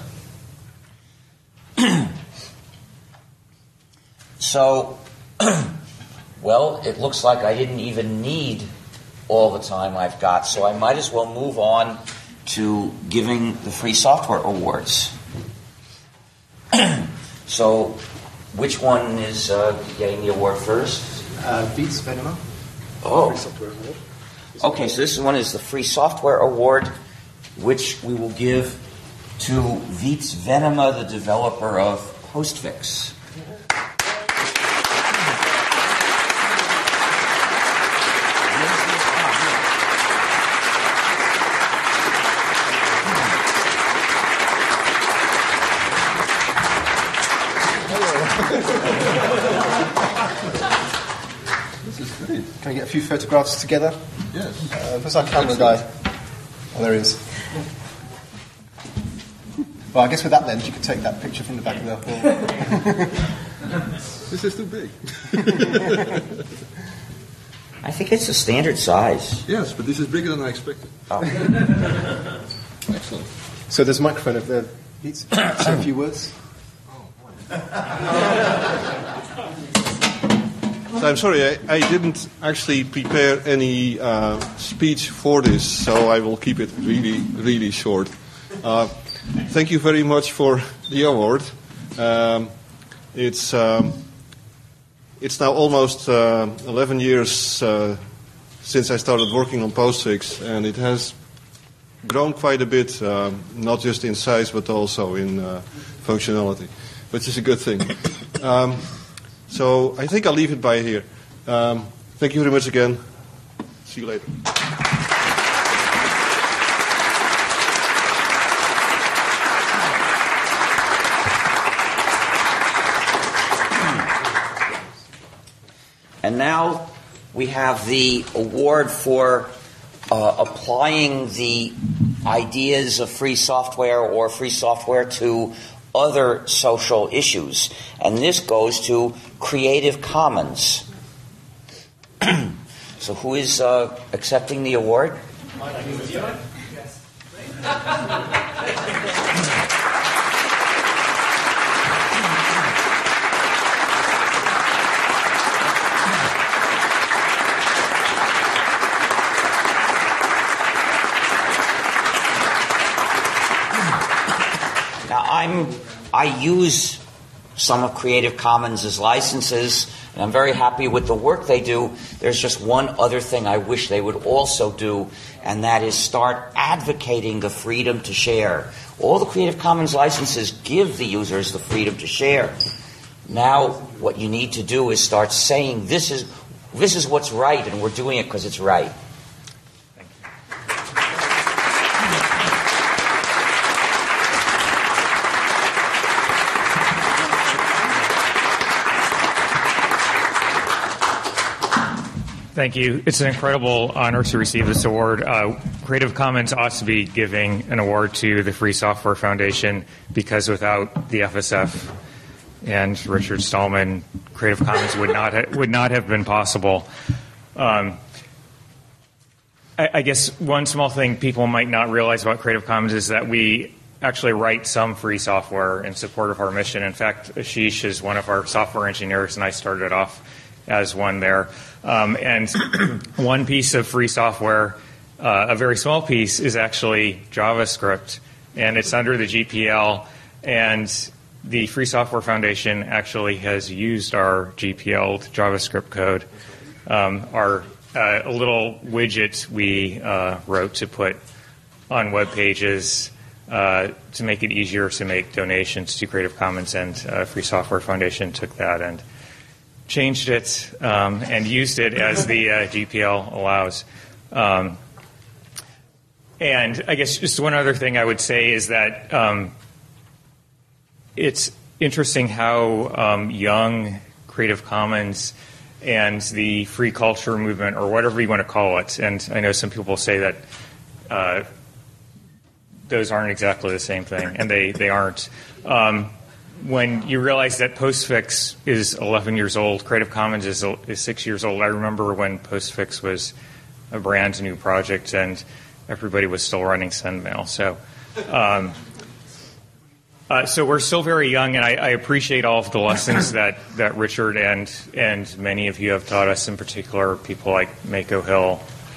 So, well, it looks like I didn't even need all the time I've got, so I might as well move on to giving the Free Software Awards. So, which one is getting the award first? Viets Venema. Oh. Free Software Award. Okay, so this one is the Free Software Award, which we will give to Viets Venema, the developer of Postfix. This is great. Can we get a few photographs together? Yes. Where's our camera guy? Oh, there he is. Well, I guess with that lens, you could take that picture from the back of the hall. This is too big. I think it's a standard size. Yes, but this is bigger than I expected. Oh. Excellent. So there's a microphone up there. Say a few words. So I'm sorry, I didn't actually prepare any speech for this, so I will keep it really, really short. thank you very much for the award. It's now almost 11 years since I started working on PostFix, and it has grown quite a bit, not just in size but also in functionality, which is a good thing. So I think I'll leave it by here. Thank you very much again. See you later. And now we have the award for applying the ideas of free software or free software to other social issues. And this goes to Creative Commons. So who is accepting the award? I use some of Creative Commons' licenses, and I'm very happy with the work they do. There's just one other thing I wish they would also do, and that is start advocating the freedom to share. All the Creative Commons licenses give the users the freedom to share. Now what you need to do is start saying this is what's right, and we're doing it because it's right. Thank you. It's an incredible honor to receive this award. Creative Commons ought to be giving an award to the Free Software Foundation, because without the FSF and Richard Stallman, Creative Commons would not have been possible. I guess one small thing people might not realize about Creative Commons is that we actually write some free software in support of our mission. In fact, Ashish is one of our software engineers, and I started off as one there. And one piece of free software, a very small piece, is actually JavaScript, and it's under the GPL, and the Free Software Foundation actually has used our GPL JavaScript code, our a little widget we wrote to put on web pages to make it easier to make donations to Creative Commons, and Free Software Foundation took that and changed it and used it as the GPL allows. And I guess just one other thing I would say is that it's interesting how young Creative Commons and the free culture movement, or whatever you want to call it, and I know some people say that those aren't exactly the same thing, and they aren't. When you realize that PostFix is 11 years old, Creative Commons is 6 years old. I remember when PostFix was a brand new project and everybody was still running SendMail. So we're still very young, and I appreciate all of the lessons that Richard and many of you have taught us, in particular people like Mako Hill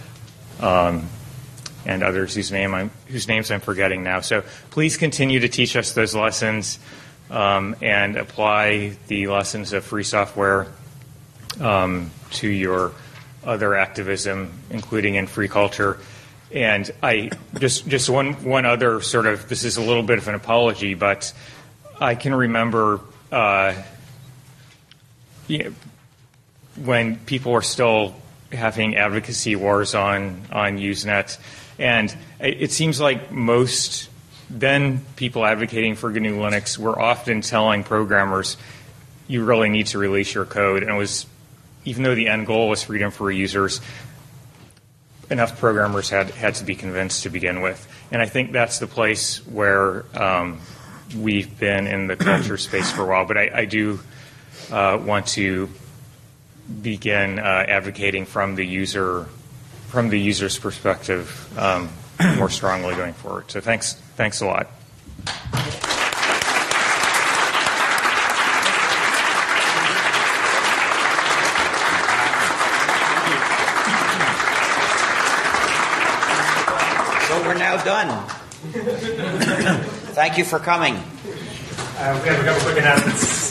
and others whose names I'm forgetting now. So please continue to teach us those lessons. And apply the lessons of free software to your other activism, including in free culture. And I just one other sort of, this is a little bit of an apology, but I can remember when people were still having advocacy wars on Usenet, and it seems like most then people advocating for GNU Linux were often telling programmers, you really need to release your code. And it was, even though the end goal was freedom for users, enough programmers had to be convinced to begin with. And I think that's the place where we've been in the culture space for a while. But I do want to begin advocating from the user's perspective more strongly going forward. So thanks a lot. So we're now done. Thank you for coming. We have a couple quick announcements.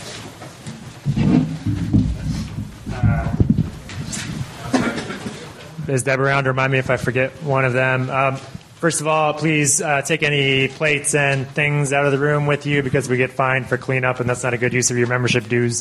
Is Deb around to remind me if I forget one of them? First of all, please take any plates and things out of the room with you because we get fined for cleanup, and that's not a good use of your membership dues.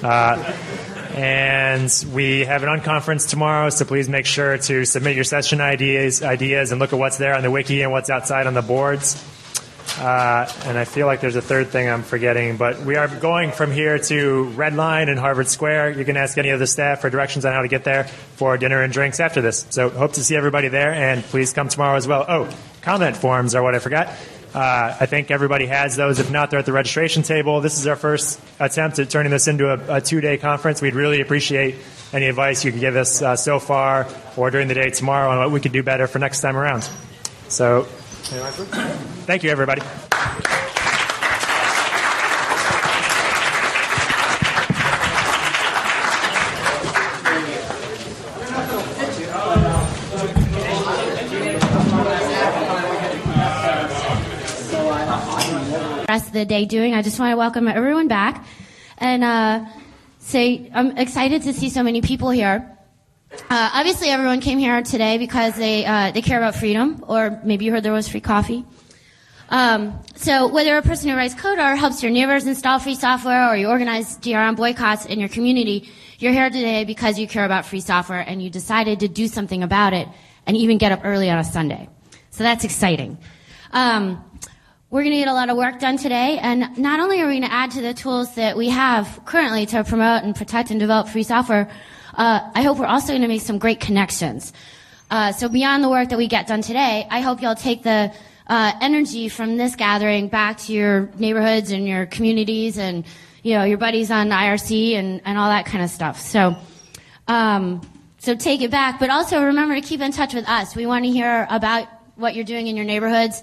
And we have an unconference tomorrow, so please make sure to submit your session ideas and look at what's there on the wiki and what's outside on the boards. And I feel like there's a third thing I'm forgetting, but we are going from here to Red Line in Harvard Square. You can ask any of the staff for directions on how to get there for dinner and drinks after this. So hope to see everybody there, and please come tomorrow as well. Oh, comment forms are what I forgot. I think everybody has those. If not, they're at the registration table. This is our first attempt at turning this into a two-day conference. We'd really appreciate any advice you can give us so far or during the day tomorrow on what we could do better for next time around. So, thank you, everybody. Rest of the day doing. I just want to welcome everyone back and say I'm excited to see so many people here. Obviously, everyone came here today because they care about freedom, or maybe you heard there was free coffee. So whether you're a person who writes code or helps your neighbors install free software, or you organize DRM boycotts in your community, you're here today because you care about free software and you decided to do something about it and even get up early on a Sunday. So that's exciting. We're going to get a lot of work done today, and not only are we going to add to the tools that we have currently to promote and protect and develop free software, I hope we're also going to make some great connections. So beyond the work that we get done today, I hope you'll take the energy from this gathering back to your neighborhoods and your communities and, you know, your buddies on IRC and all that kind of stuff. So take it back, but also remember to keep in touch with us. We want to hear about what you're doing in your neighborhoods.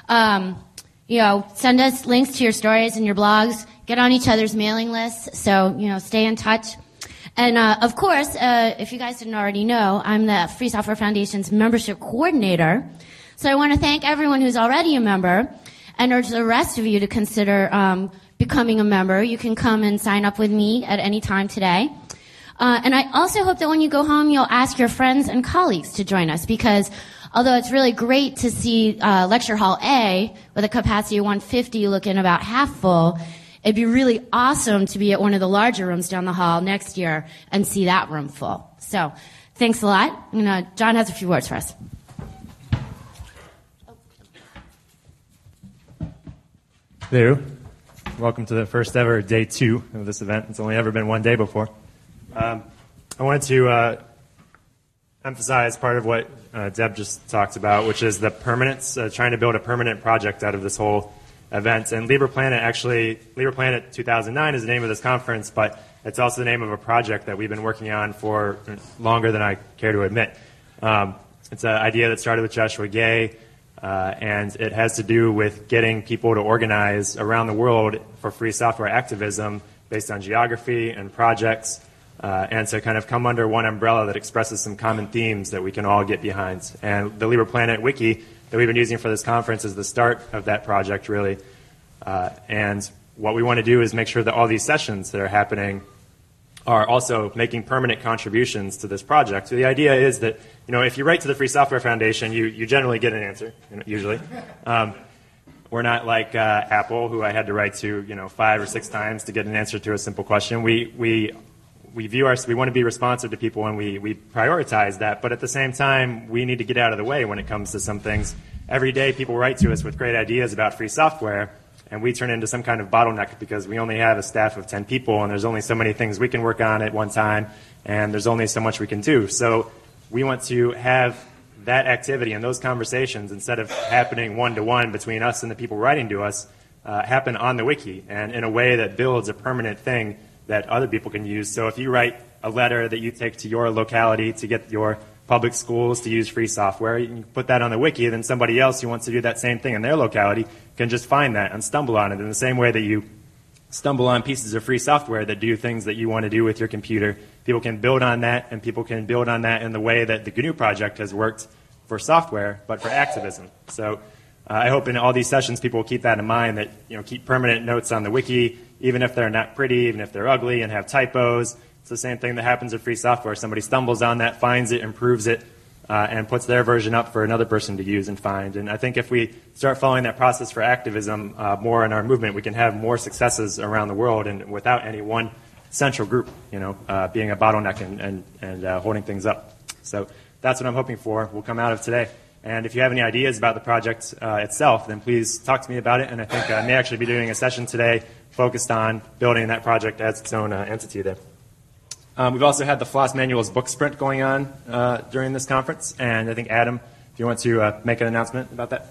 Send us links to your stories and your blogs. Get on each other's mailing lists. So, stay in touch. And, of course, if you guys didn't already know, I'm the Free Software Foundation's membership coordinator. So I want to thank everyone who's already a member and urge the rest of you to consider becoming a member. You can come and sign up with me at any time today. And I also hope that when you go home, you'll ask your friends and colleagues to join us, because although it's really great to see Lecture Hall A with a capacity of 150 looking about half full, it'd be really awesome to be at one of the larger rooms down the hall next year and see that room full. So thanks a lot. And, John has a few words for us. Hello. Welcome to the first ever day 2 of this event. It's only ever been one day before. I wanted to emphasize part of what Deb just talked about, which is the permanence, trying to build a permanent project out of this whole event. And LibrePlanet 2009 is the name of this conference, but it's also the name of a project that we've been working on for longer than I care to admit. It's an idea that started with Joshua Gay, and it has to do with getting people to organize around the world for free software activism based on geography and projects, and to kind of come under one umbrella that expresses some common themes that we can all get behind. And the LibrePlanet wiki that we've been using for this conference is the start of that project, really. And what we want to do is make sure that all these sessions that are happening are also making permanent contributions to this project. So the idea is that, if you write to the Free Software Foundation, you generally get an answer, usually. We're not like Apple, who I had to write to, 5 or 6 times to get an answer to a simple question. We want to be responsive to people, and we prioritize that. But at the same time, we need to get out of the way when it comes to some things. Every day, people write to us with great ideas about free software, and we turn into some kind of bottleneck because we only have a staff of 10 people, and there's only so many things we can work on at one time, and there's only so much we can do. So we want to have that activity and those conversations, instead of happening one-to-one between us and the people writing to us, happen on the wiki and in a way that builds a permanent thing that other people can use. So if you write a letter that you take to your locality to get your public schools to use free software, you can put that on the wiki, then somebody else who wants to do that same thing in their locality can just find that and stumble on it in the same way that you stumble on pieces of free software that do things that you want to do with your computer. People can build on that, and people can build on that in the way that the GNU project has worked for software, but for activism. So I hope in all these sessions people will keep that in mind, that keep permanent notes on the wiki, even if they're not pretty, even if they're ugly and have typos. It's the same thing that happens with free software. Somebody stumbles on that, finds it, improves it, and puts their version up for another person to use and find. And I think if we start following that process for activism more in our movement, we can have more successes around the world, and without any one central group, being a bottleneck and holding things up. So that's what I'm hoping for will come out of today. And if you have any ideas about the project itself, then please talk to me about it. And I think I may actually be doing a session today focused on building that project as its own entity there. We've also had the Floss Manuals book sprint going on during this conference. And I think, Adam, if you want to make an announcement about that.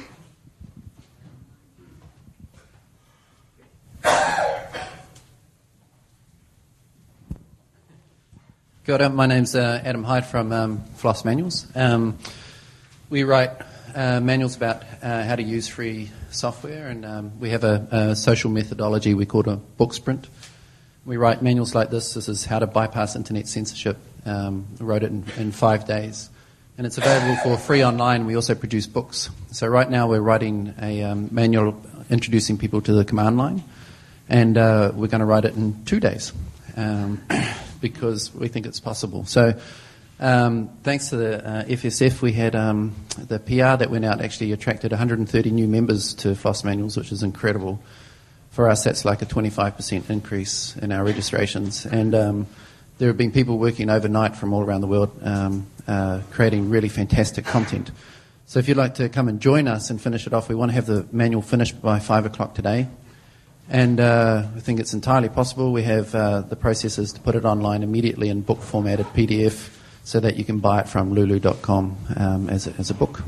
Good. My name's Adam Hyde from Floss Manuals. We write manuals about how to use free software, and we have a social methodology we call a book sprint. We write manuals like this. This is how to bypass internet censorship. We wrote it in 5 days. And it's available for free online. We also produce books. So right now we're writing a manual introducing people to the command line. And we're going to write it in 2 days because we think it's possible. So thanks to the FSF, we had the PR that went out actually attracted 130 new members to Floss Manuals, which is incredible. For us, that's like a 25% increase in our registrations. And there have been people working overnight from all around the world creating really fantastic content. So if you'd like to come and join us and finish it off, we want to have the manual finished by 5 o'clock today. And I think it's entirely possible. We have the processes to put it online immediately in book formatted PDF so that you can buy it from lulu.com as a book.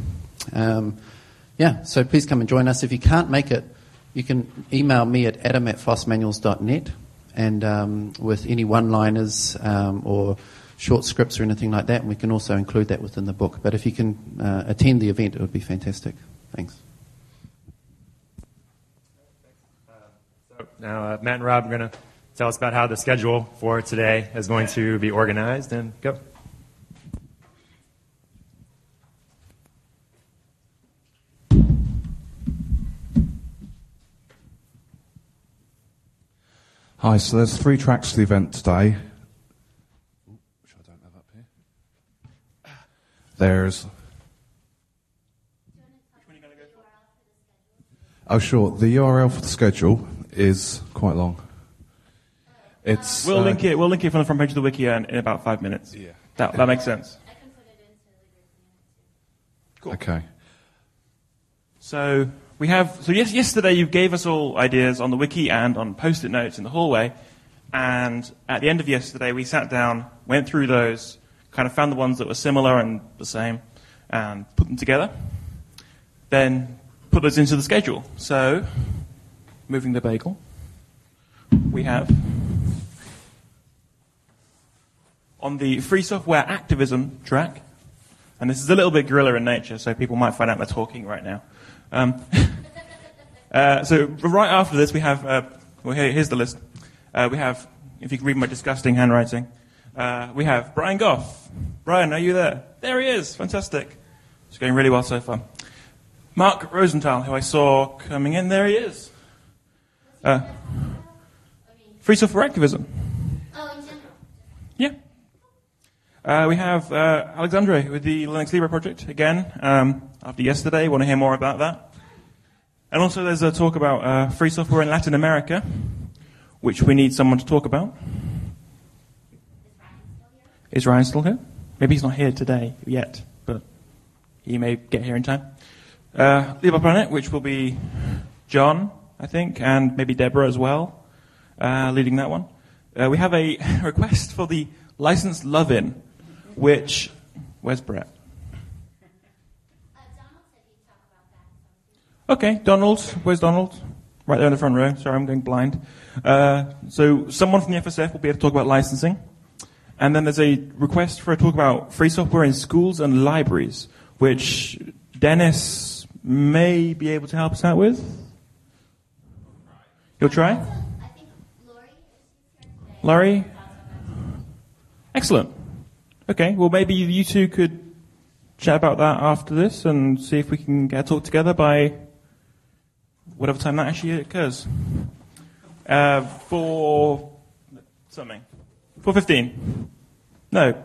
So please come and join us. If you can't make it, you can email me at adam@flossmanuals.net and with any one-liners or short scripts or anything like that, and we can also include that within the book. But if you can attend the event, it would be fantastic. Thanks. Now, Matt and Rob are going to tell us about how the schedule for today is going to be organized, and go. Hi, so there's 3 tracks to the event today. Which I don't have up here. There's... Oh, sure. The URL for the schedule is quite long. It's we'll link it from the front page of the wiki in about 5 minutes. Yeah. That makes sense. Cool. Okay. So yesterday you gave us all ideas on the wiki and on post-it notes in the hallway, and at the end of yesterday we sat down, went through those, kind of found the ones that were similar and the same, and put them together. Then put those into the schedule. So, moving the bagel, we have on the free software activism track, and this is a little bit guerrilla in nature, so people might find out we're talking right now. So right after this, we have, here's the list. We have, if you can read my disgusting handwriting, we have Brian Goff. Brian, are you there? There he is. Fantastic. It's going really well so far. Mark Rosenthal, who I saw coming in, there he is. Free software activism. Oh, in general? Yeah. We have Alexandre with the Linux Libre project, again, after yesterday. Want to hear more about that? And also there's a talk about free software in Latin America, which we need someone to talk about. Is Ryan still here? Maybe he's not here today yet, but he may get here in time. Libre Planet, which will be John, I think, and maybe Deborah as well, leading that one. We have a request for the licensed love-in, which... Where's Brett? Okay, Donald. Where's Donald? Right there in the front row. Sorry, I'm going blind. So someone from the FSF will be able to talk about licensing. And then there's a request for a talk about free software in schools and libraries, which Dennis may be able to help us out with. You'll try? I think Laurie is here today. Laurie? Excellent. Okay, well maybe you two could chat about that after this and see if we can get a talk together by whatever time that actually occurs. For something. 4:15. No.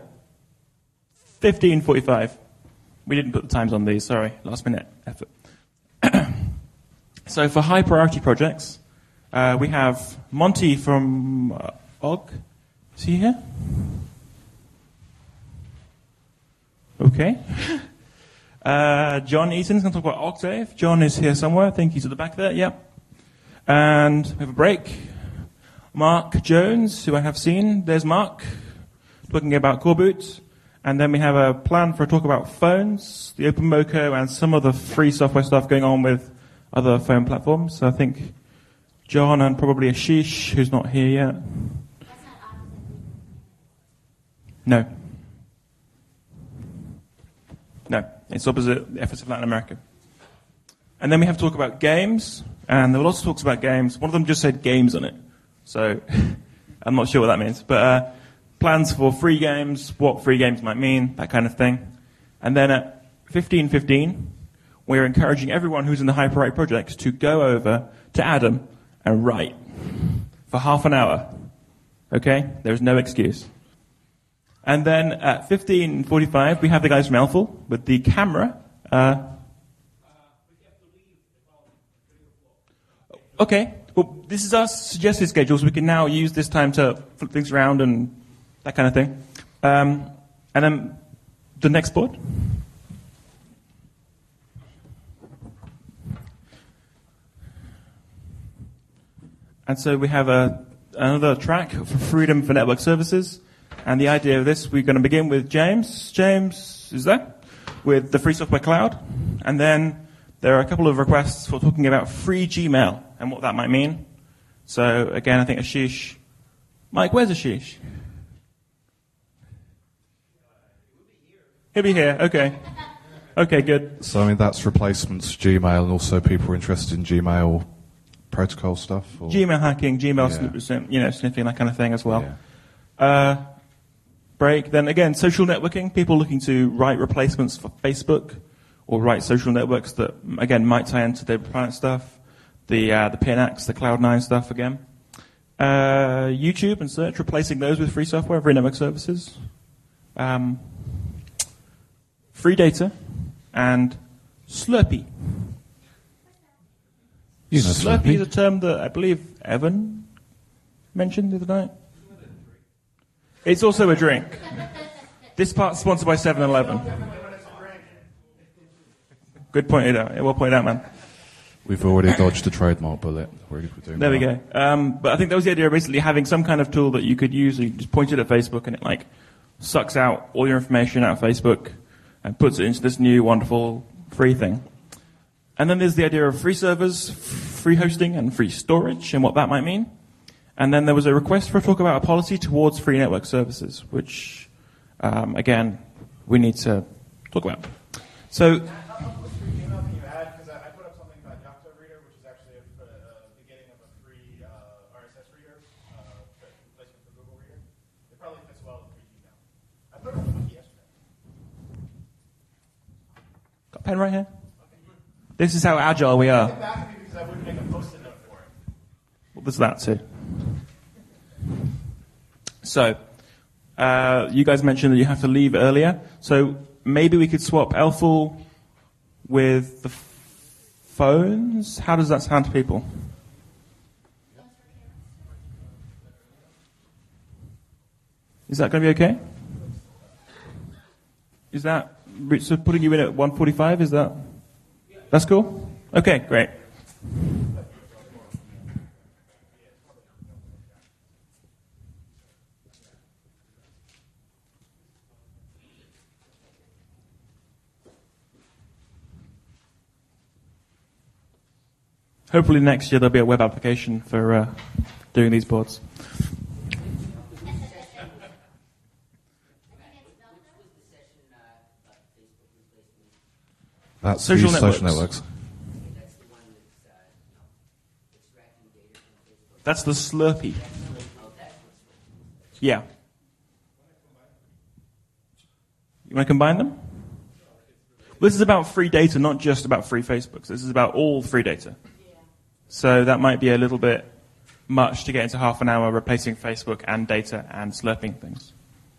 15:45. We didn't put the times on these, sorry. Last minute effort. So for high priority projects, we have Monty from OG. Is he here? Okay. John Eaton's going to talk about Octave. John is here somewhere. I think he's at the back there. Yep. And we have a break. Mark Jones, who I have seen. There's Mark, talking about Coreboot. And then we have a plan for a talk about phones, the OpenMoko, and some of the free software stuff going on with other phone platforms. So I think John and probably Ashish, who's not here yet. No. No, it's opposite the efforts of Latin America. And then we have to talk about games, and there were lots of talks about games. One of them just said games on it, so I'm not sure what that means. But plans for free games, what free games might mean, that kind of thing. And then at 15:15, we're encouraging everyone who's in the Hyperwrite project to go over to Adam and write for half an hour. Okay? There's no excuse. And then at 15:45, we have the guys from Elful with the camera. Okay. Well, this is our suggested schedule, so we can now use this time to flip things around and that kind of thing. And then the next board. And so we have another track for Freedom for Network Services. And the idea of this, we're going to begin with James. James is there with the Free Software Cloud. And then there are a couple of requests for talking about free Gmail and what that might mean. So again, I think Ashish. Mike, where's Ashish? He'll be here. Okay. Okay, good. So, I mean, that's replacements for Gmail, and also people are interested in Gmail protocol stuff? Or? Gmail hacking, Gmail sniffing, that kind of thing as well. Yeah. Break. Then again, social networking, people looking to write replacements for Facebook or write social networks that, again, might tie into the Planet stuff, the PNX, the Cloud9 stuff again. YouTube and search, replacing those with free software, free network services. Free data, and Slurpee. You know Slurpee is a term that I believe Evan mentioned the other night. It's also a drink. This part's sponsored by 7-Eleven. Good pointed out. Well pointed out, man. We've already dodged a trademark bullet. There we go. But I think that was the idea of basically having some kind of tool that you could use. You just point it at Facebook and it like sucks out all your information out of Facebook and puts it into this new wonderful free thing. And then there's the idea of free servers, free hosting, and free storage, and what that might mean. And then there was a request for a talk about a policy towards free network services, which, again, we need to talk about. So. Got a pen right here? This is how agile we are. Well, there's that too. So, you guys mentioned that you have to leave earlier. So maybe we could swap Elful with the phones. How does that sound to people? Is that going to be okay? Is that so putting you in at 1:45? Is that? That's cool? Okay, great. Hopefully next year there'll be a web application for doing these boards. That's social networks. That's the Slurpee. Yeah. You want to combine them? This is about free data, not just about free Facebooks. This is about all free data. So that might be a little bit much to get into half an hour replacing Facebook and data and slurping things.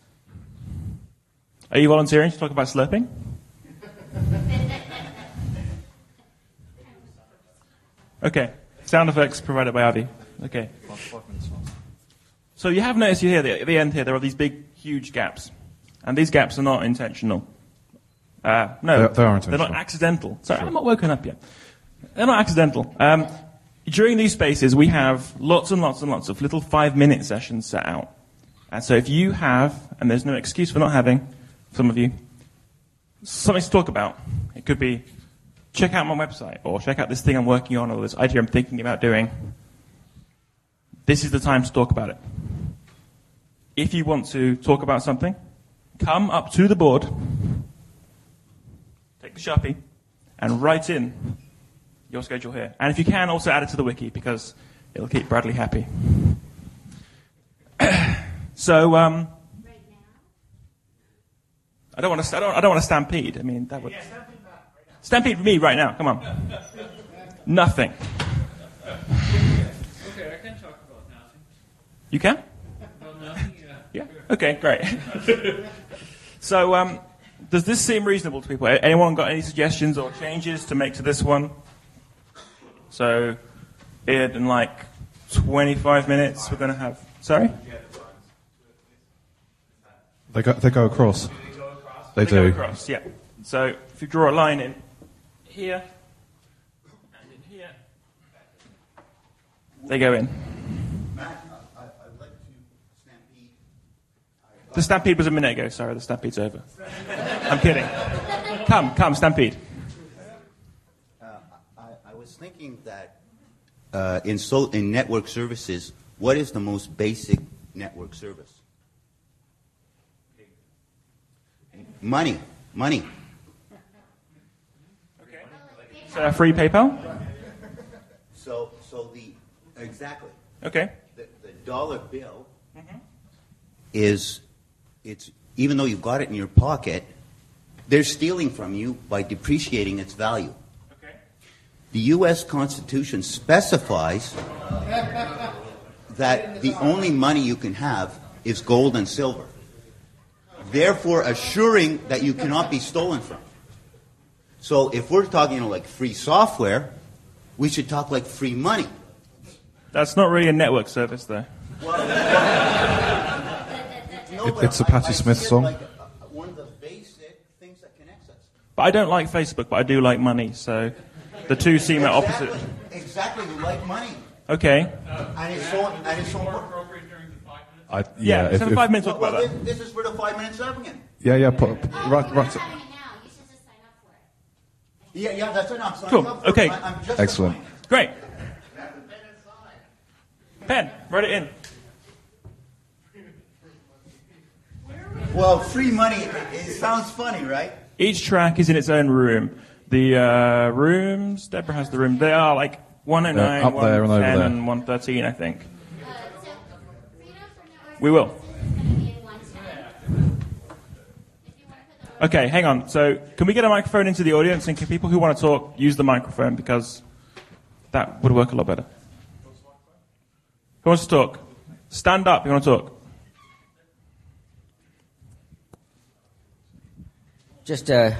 Are you volunteering to talk about slurping? Okay. Sound effects provided by Avi. Okay. So you have noticed here, at the end here, there are these big, huge gaps. And these gaps are not intentional. No, they are intentional. They're not accidental. Sorry, I'm not woken up yet. They're not accidental. During these spaces, we have lots and lots and lots of little 5-minute sessions set out. And so if you have, and there's no excuse for not having, some of you, something to talk about. It could be, check out my website, or check out this thing I'm working on, or this idea I'm thinking about doing. This is the time to talk about it. If you want to talk about something, come up to the board, take the Sharpie, and write in your schedule here. And if you can, also add it to the wiki, because it'll keep Bradley happy. So, I don't want to stampede. I mean, that would stampede me right now. Come on. Nothing. Okay, I can talk about nothing. You can? About nothing, yeah. Yeah. Okay, great. So, does this seem reasonable to people? Anyone got any suggestions or changes to make to this one? So, in like 25 minutes, we're going to have. Sorry. They go across. They do. Go across, yeah. So if you draw a line in here and in here, they go in. Matt, I'd like to stampede. The stampede was a minute ago. Sorry, the stampede's over. I'm kidding. Come, stampede. I was thinking that in network services, what is the most basic network service? Money. Okay. So free PayPal? So exactly. Okay. The dollar bill is, it's even though you've got it in your pocket, they're stealing from you by depreciating its value. Okay. The U.S. Constitution specifies that the only money you can have is gold and silver, therefore assuring that you cannot be stolen from. So if we're talking like free software, we should talk like free money. That's not really a network service, though. It's a Patti Smith song. Like one of the basic things that connects us. But I don't like Facebook, but I do like money, so the two seem at opposite. Exactly, you like money. Okay. And it's so important. Yeah, let's have 5 minutes to talk about that. This is for the 5 minutes second. Yeah, right. Yeah, that's what I'm signing Cool. up for. Okay. I'm just Excellent. Great. Pen, write it in. Well, free money, it sounds funny, right? Each track is in its own room. The rooms, Deborah has the room. They are like 109, up there and over 110, there. and 113, I think. We will. Okay, hang on. So, can we get a microphone into the audience, and can people who want to talk use the microphone, because that would work a lot better. Who wants to talk? Stand up. You want to talk? Just a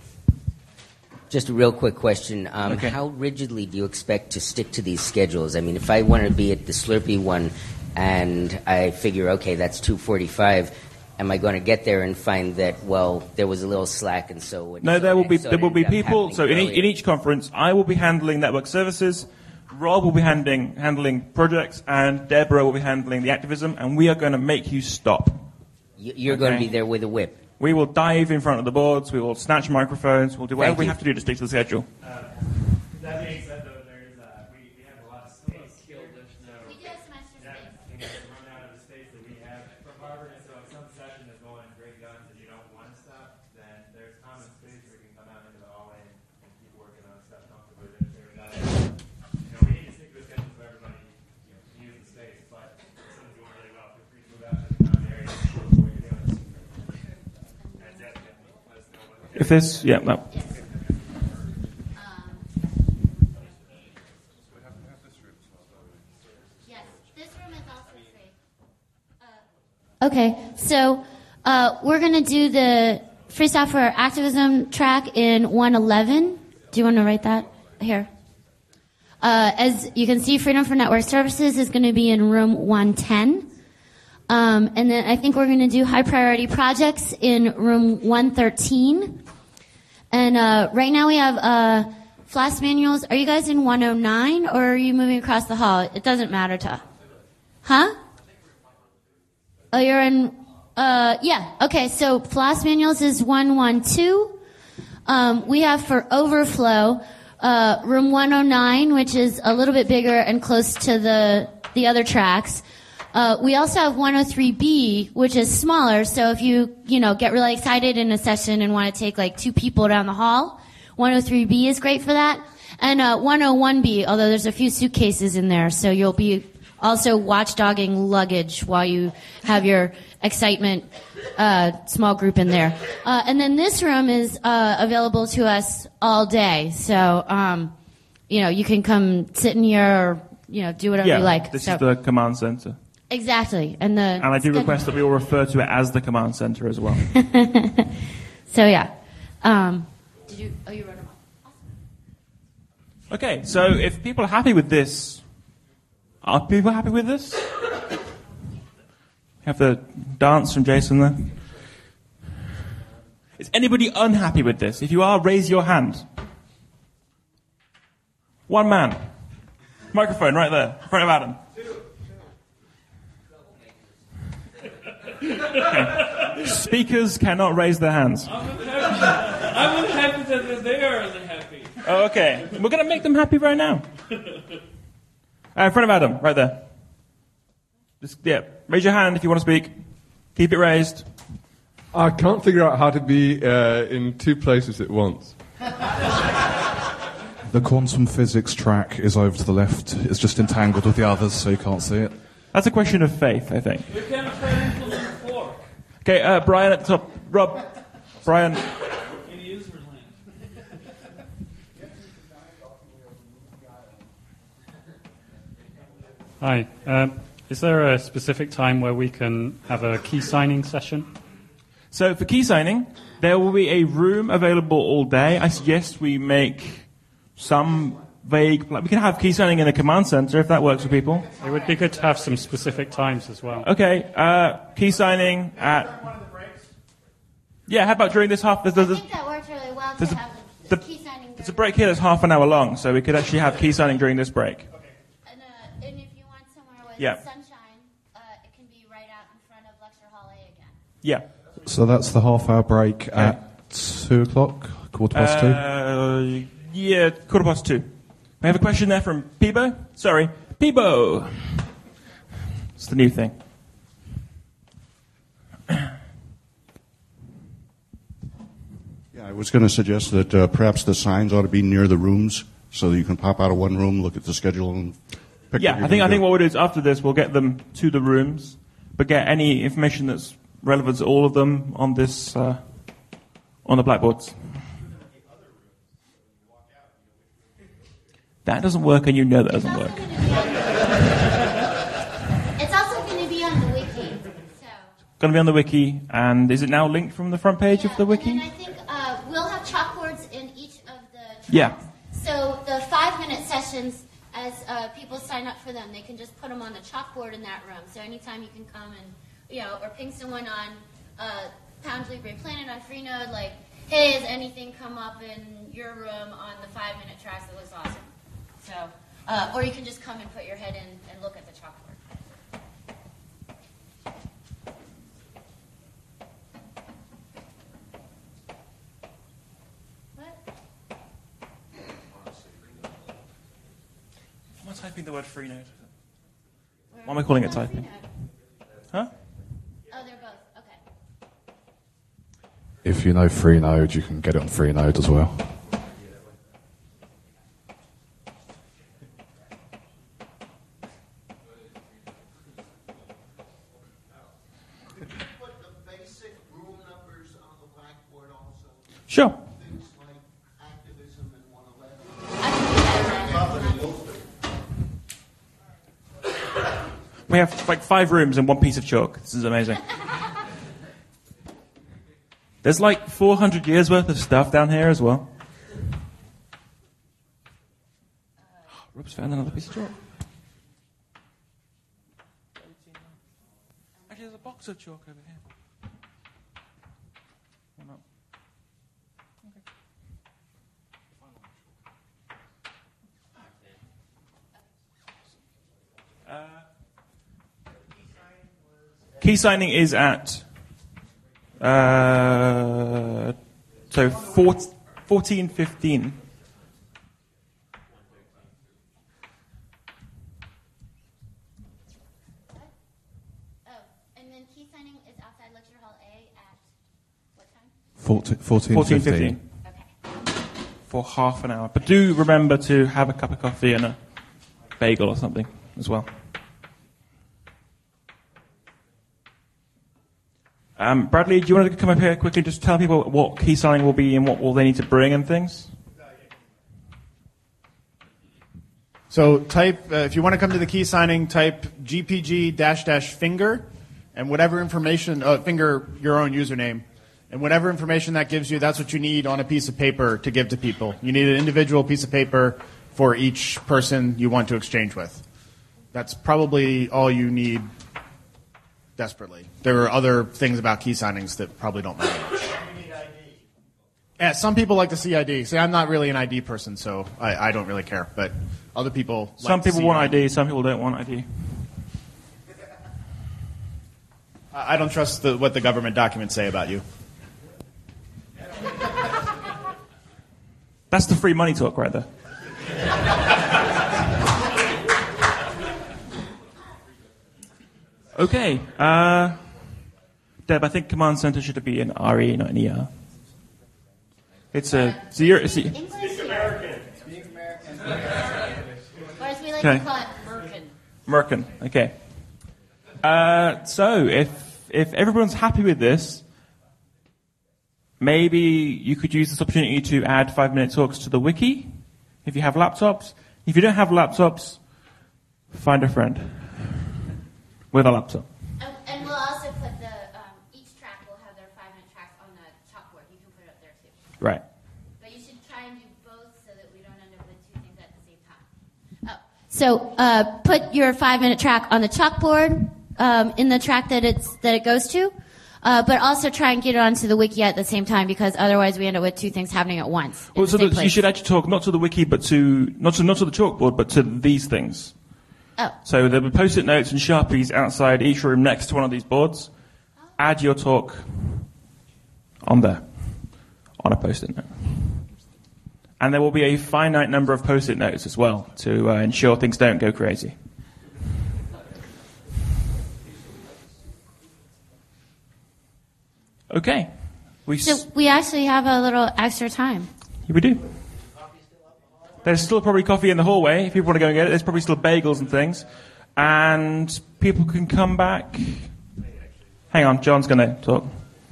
real quick question. Okay. How rigidly do you expect to stick to these schedules? I mean, if I want to be at the Slurpee one and I figure, okay, that's 2:45, am I going to get there and find that, well, there was a little slack and so... No, there will be ended up people. happening So in earlier? each conference, I will be handling network services, Rob will be handling projects, and Deborah will be handling the activism, and we are going to make you stop. You're going to be there with a whip. We will dive in front of the boards, we will snatch microphones, we'll do whatever we have to do to stick to the schedule. That being said, though, there's we have a lot of space. We do have so much space. We run out of the space that we have from Harvard, and so if some session is going great guns and you don't want to stop, then there's common space where you can come out into the hallway and keep working on stuff comfortably. We need to stick to the schedule so everybody can use the space, but if something's going really well, feel free to move out to the common area and what you're doing. If this, yeah, no. Okay, so we're going to do the free software activism track in 111. Do you want to write that here? As you can see, Freedom for Network Services is going to be in room 110. And then I think we're going to do high priority projects in room 113. And right now we have FLAS manuals. Are you guys in 109 or are you moving across the hall? It doesn't matter to us. Huh? Oh, you're in, yeah. Okay, so FLAS manuals is 112. We have for overflow, room 109, which is a little bit bigger and close to the other tracks. We also have 103B, which is smaller, so if you get really excited in a session and want to take like 2 people down the hall, 103B is great for that. And 101B, although there's a few suitcases in there, so you'll be also watchdogging luggage while you have your excitement small group in there. And then this room is available to us all day. So, you can come sit in here or, do whatever you like. This is the command center. Exactly. And I do request that we all refer to it as the command center as well. So, yeah. You wrote them off. Okay, so if people are happy with this, are people happy with this? Have the dance from Jason there. Is anybody unhappy with this? If you are, raise your hand. One man. Microphone right there, in front of Adam. Okay. Speakers cannot raise their hands. I'm unhappy that they are unhappy. Oh, okay. We're going to make them happy right now. In front of Adam, right there. Raise your hand if you want to speak. Keep it raised. I can't figure out how to be in 2 places at once. The quantum physics track is over to the left. It's just entangled with the others, so you can't see it. That's a question of faith, I think. We can't find it on the floor. Okay, Brian at the top. Rob. Brian. Hi. Is there a specific time where we can have a key signing session? So for key signing, there will be a room available all day. I suggest we make some vague... we can have key signing in the command center if that works for people. It would be good to have some specific times as well. Okay, key signing at... Yeah, how about during this half... I think that works really well to have the key signing. There's a break here that's half an hour long, so we could actually have key signing during this break. And if you want somewhere with sunshine, it can be right out in front of Lecture Hall A again. Yeah. So that's the half-hour break at 2 o'clock, 2:15? Yeah, 2:15. We have a question there from Peebo. Sorry, Peebo. It's the new thing. Yeah, I was going to suggest that perhaps the signs ought to be near the rooms so that you can pop out of one room, look at the schedule, and pick Yeah, I think what we'll do is after this we'll get them to the rooms, but get any information that's relevant to all of them on this on the blackboards. That doesn't work, and you know that doesn't work. It's also going to be on the wiki. Going to be on the wiki, and is it now linked from the front page of the wiki? And I think we'll have chalkboards in each of the tracks. Yeah. So the 5-minute sessions, as people sign up for them, they can just put them on the chalkboard in that room. So anytime you can come and, or ping someone on Pound Libre Planet on Freenode, like, hey, has anything come up in your room on the 5-minute tracks that looks awesome? So, or you can just come and put your head in and look at the chalkboard. Am I typing the word Freenode? Why am I calling it typing? Huh? Oh, they're both. Okay. If you know Freenode, you can get it on Freenode as well. Sure. Things like activism and 111. We have like 5 rooms and 1 piece of chalk. This is amazing. There's like 400 years worth of stuff down here as well. Rob's found another piece of chalk. Actually, there's a box of chalk over here. Or not? Key signing is at 14:15. And then key signing is outside lecture hall A at what time? 14:15. Okay. For half an hour. But do remember to have a cup of coffee and a bagel or something as well. Bradley, do you want to come up here quickly, just tell people what key signing will be and what will they need to bring and things? So type, if you want to come to the key signing, type GPG-finger and whatever information, finger your own username, and whatever information that gives you, that's what you need on a piece of paper to give to people. You need an individual piece of paper for each person you want to exchange with. That's probably all you need desperately. There are other things about key signings that probably don't matter much. Yeah, some people like to see ID. See, I'm not really an ID person, so I don't really care. But other people like some people to see want ID, some people don't want ID. I don't trust what the government documents say about you. That's the free money talk right there. Okay. Deb, I think Command Center should be an RE, not an ER. It's a zero. Or as we like Okay. to call it, Merkin. Merkin. Okay. So if everyone's happy with this, maybe you could use this opportunity to add 5-minute talks to the wiki. If you have laptops. If you don't have laptops, find a friend with a laptop. And we'll also put each track will have their 5-minute tracks on the chalkboard. You can put it up there too. Right. But you should try and do both so that we don't end up with 2 things at the same time. So put your 5-minute track on the chalkboard in the track that it goes to, but also try and get it onto the wiki at the same time, because otherwise we end up with 2 things happening at once. Well, so you should actually talk not to the wiki, but not to the chalkboard, but to these things. Oh. So there will be post-it notes and Sharpies outside each room next to one of these boards. Add your talk on there, on a post-it note. And there will be a finite number of post-it notes as well to ensure things don't go crazy. Okay. So we actually have a little extra time. Here we do. There's still probably coffee in the hallway if people want to go and get it. There's probably still bagels and things. And people can come back. Hang on, John's going to talk.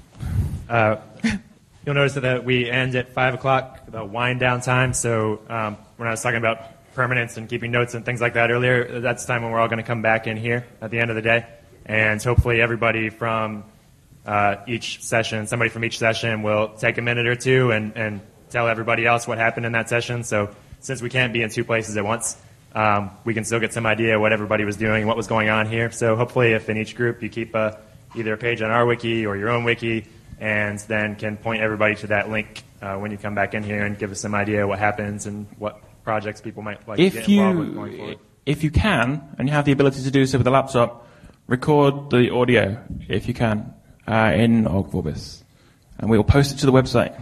You'll notice that we end at 5 o'clock, the wind down time. So when I was talking about permanence and keeping notes and things like that earlier, that's the time when we're all going to come back in here at the end of the day. And hopefully everybody from each session, somebody from each session will take a minute or two and tell everybody else what happened in that session. So since we can't be in 2 places at once, we can still get some idea what everybody was doing, what was going on here. So hopefully if in each group you keep either a page on our wiki or your own wiki, and then can point everybody to that link when you come back in here and give us some idea what happens and what projects people might like to get involved with going forward. If you can, and you have the ability to do so with a laptop, record the audio, if you can, in Ogg Vorbis. And we will post it to the website.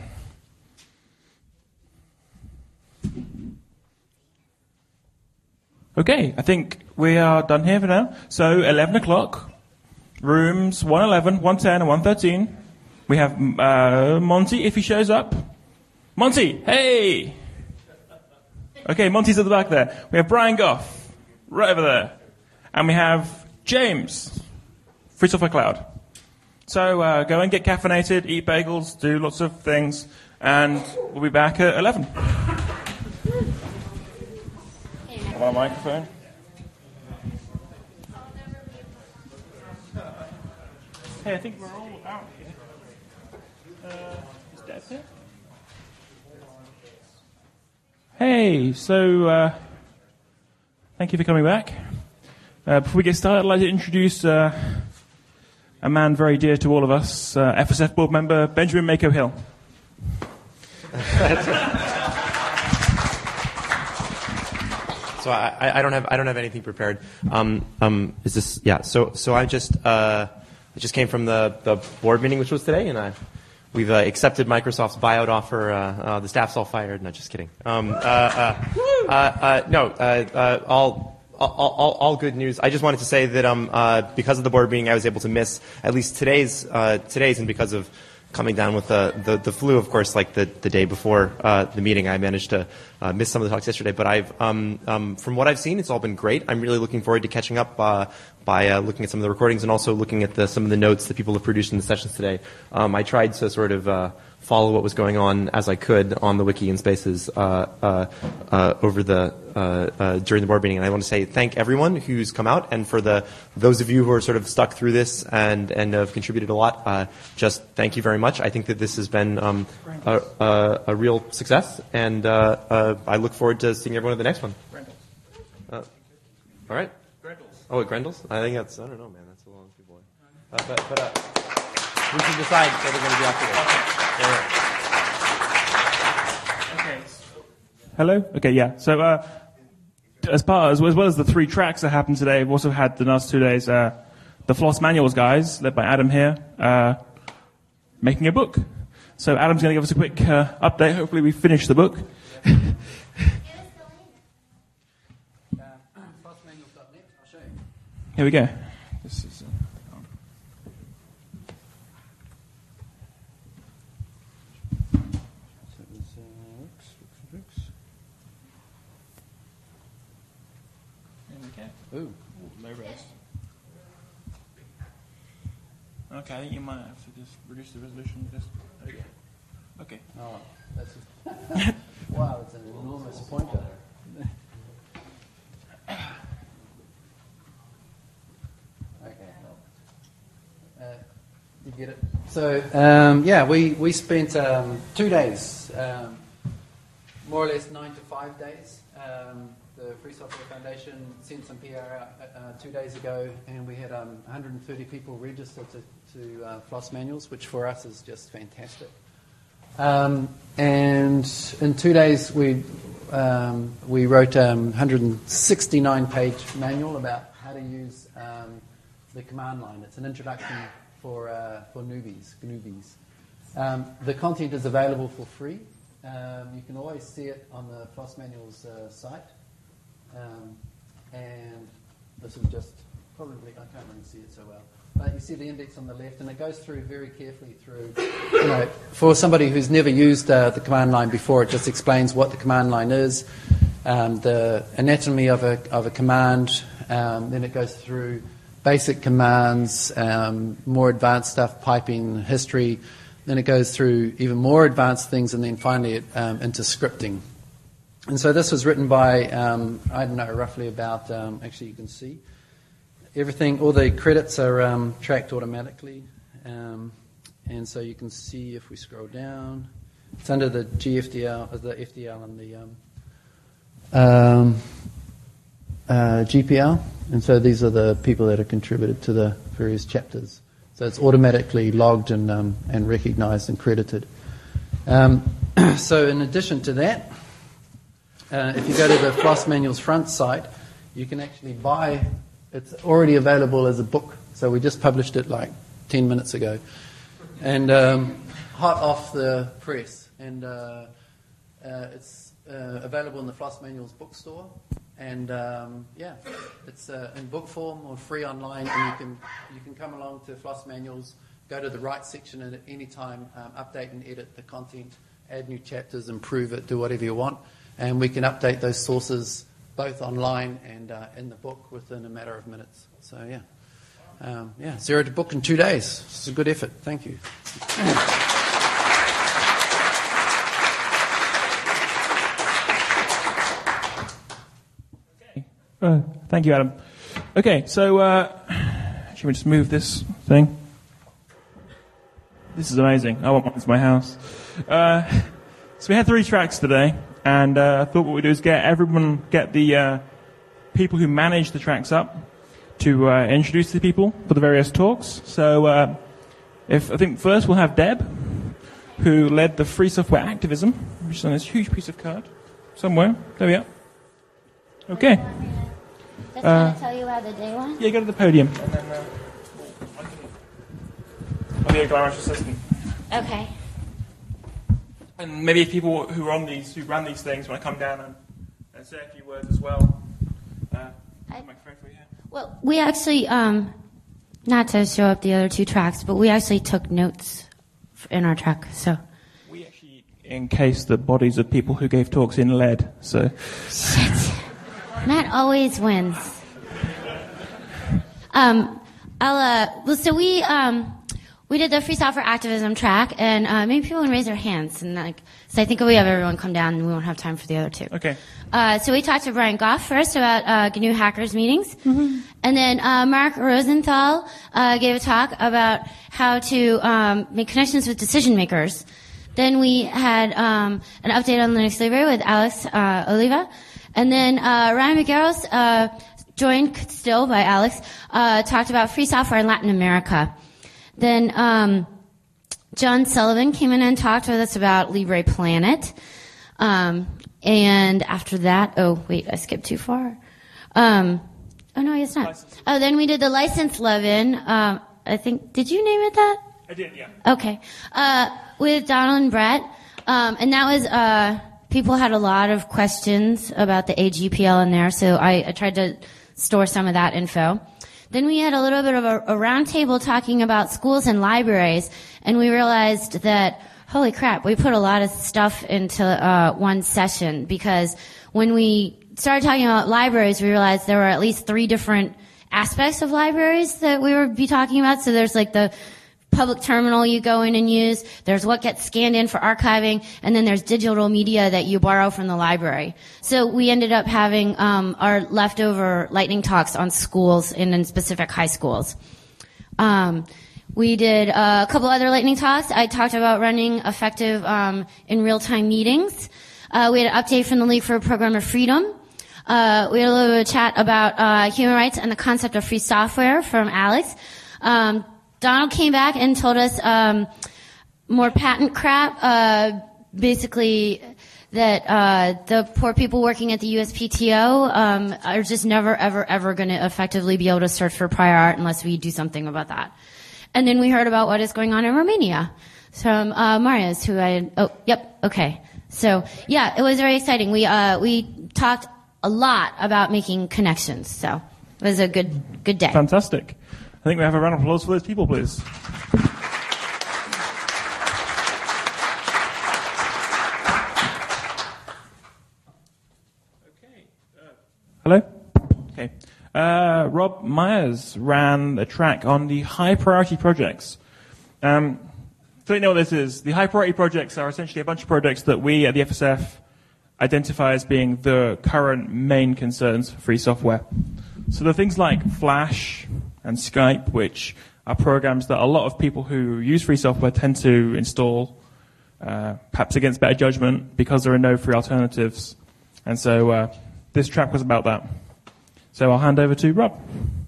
Okay, I think we are done here for now. So 11 o'clock, rooms 111, 110, and 113. We have Monty, if he shows up. Monty, hey! Okay, Monty's at the back there. We have Brian Goff, right over there. And we have James, Free Software Cloud. So go and get caffeinated, eat bagels, do lots of things, and we'll be back at 11. I want a microphone. Okay, I think we're all out here. Is Deb here? Hey, so thank you for coming back. Before we get started, I'd like to introduce a man very dear to all of us, FSF board member Benjamin Mako Hill. So I don't have anything prepared. Is this So I just came from the board meeting, which was today, and we've accepted Microsoft's buyout offer. The staff's all fired. No, just kidding. All good news. I just wanted to say that because of the board meeting, I was able to miss at least today's, and because of coming down with the flu, of course, like the day before the meeting, I managed to miss some of the talks yesterday. But from what I've seen, it's all been great. I'm really looking forward to catching up by looking at some of the recordings and also looking at some of the notes that people have produced in the sessions today. I tried to sort of follow what was going on as I could on the wiki and spaces over during the board meeting. And I want to say thank everyone who's come out, and for those of you who are sort of stuck through this and have contributed a lot. Just thank you very much. I think that this has been a real success, and I look forward to seeing everyone at the next one. All right. Oh, at Grendel's? I think that's, I don't know, man. That's a long people. But we can decide whether we're going to be after this. Okay. Hello? Okay, yeah. So, as well as the 3 tracks that happened today, we've also had the last 2 days, the Floss Manuals guys, led by Adam here, making a book. So Adam's going to give us a quick update. Hopefully we finish the book. Here we go. This is, Ooh, low res. Okay, I think you might have to just reduce the resolution. There you go. Okay. Oh, that's just wow, it's an enormous pointer. You get it. So we spent 2 days, more or less 9 to 5 days. The Free Software Foundation sent some PR out 2 days ago, and we had 130 people registered to Floss Manuals, which for us is just fantastic. And in 2 days, we wrote a 169-page manual about how to use the command line. It's an introduction for newbies. The content is available for free. You can always see it on the Floss Manuals site. And this is just probably, I can't really see it so well, but you see the index on the left, and it goes through very carefully through, for somebody who's never used the command line before, it just explains what the command line is, the anatomy of a command, then it goes through basic commands, more advanced stuff, piping, history, then it goes through even more advanced things, and then finally into scripting. And so this was written by, I don't know, roughly about, actually you can see, everything, all the credits are tracked automatically. And so you can see if we scroll down, it's under the GFDL, the FDL and the GPL. And so these are the people that have contributed to the various chapters. So it's automatically logged and recognized and credited. So in addition to that, if you go to the Floss Manuals front site, you can actually buy, it's already available as a book. So we just published it like 10 minutes ago. And hot off the press. And it's available in the Floss Manuals bookstore. And it's in book form or free online. And you can come along to Floss Manuals, go to the right section and at any time update and edit the content, add new chapters, improve it, do whatever you want. And we can update those sources both online and in the book within a matter of minutes. So, zero to book in 2 days. It's a good effort. Thank you. Thank you, Adam. Okay, so should we just move this thing? This is amazing. I want one to my house. So we had 3 tracks today, and I thought what we'd do is get the people who manage the tracks up to introduce the people for the various talks. So I think first we'll have Deb, who led the free software activism, which is on this huge piece of card somewhere. There we are. Okay. Just want to tell you how the day went? Yeah, go to the podium. And then I'll be a glamorous assistant. Okay. And maybe if people who ran these things want to come down and say a few words as well. Microphone for you here. Well, we actually, not to show up the other 2 tracks, but we actually took notes in our track, so. We actually encased the bodies of people who gave talks in lead, so. Shit. Matt always wins. We did the free software activism track, and maybe people can raise their hands, and so I think if we have everyone come down, and we won't have time for the other 2. Okay. So we talked to Brian Goff first about GNU Hackers meetings, and then Mark Rosenthal gave a talk about how to make connections with decision makers. Then we had an update on Linux Libre with Alex Oliva, and then Ryan McGarros, joined still by Alex, talked about free software in Latin America. Then John Sullivan came in and talked with us about Libre Planet. And after that, I skipped too far. Oh, no, I guess not. Oh, then we did the License Levin. I think, did you name it that? I did, yeah. Okay. With Donald and Brett. And that was, people had a lot of questions about the AGPL in there, so I tried to store some of that info. Then we had a little bit of a roundtable talking about schools and libraries, and we realized that, holy crap, we put a lot of stuff into one session, because when we started talking about libraries, we realized there were at least 3 different aspects of libraries that we would be talking about. So there's like the public terminal you go in and use, there's what gets scanned in for archiving, and then there's digital media that you borrow from the library. So we ended up having our leftover lightning talks on schools and in specific high schools. We did a couple other lightning talks. I talked about running effective in real-time meetings. We had an update from the League for Programmer Freedom. We had a little bit of chat about human rights and the concept of free software from Alex. Donald came back and told us more patent crap, basically that the poor people working at the USPTO are just never, ever going to effectively be able to search for prior art unless we do something about that. And then we heard about what is going on in Romania from Marius, who okay. So, yeah, it was very exciting. We talked a lot about making connections, so it was a good day. Fantastic. I think we have a round of applause for those people, please. Hello? Okay. Rob Myers ran a track on the high priority projects. So you know what this is. The high priority projects are essentially a bunch of projects that we at the FSF identify as being the current main concerns for free software. So there are things like Flash and Skype, which are programs that a lot of people who use free software tend to install, perhaps against better judgment, because there are no free alternatives. And so this track was about that. So I'll hand over to Rob.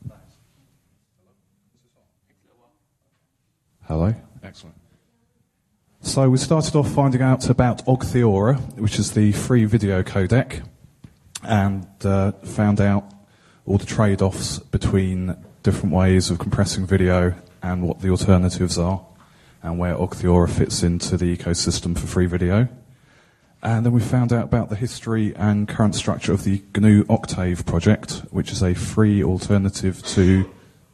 Hello. Excellent. So we started off finding out about Ogtheora, which is the free video codec, and found out all the trade-offs between different ways of compressing video and what the alternatives are, and where Ogtheora fits into the ecosystem for free video. And then we found out about the history and current structure of the GNU Octave project, which is a free alternative to...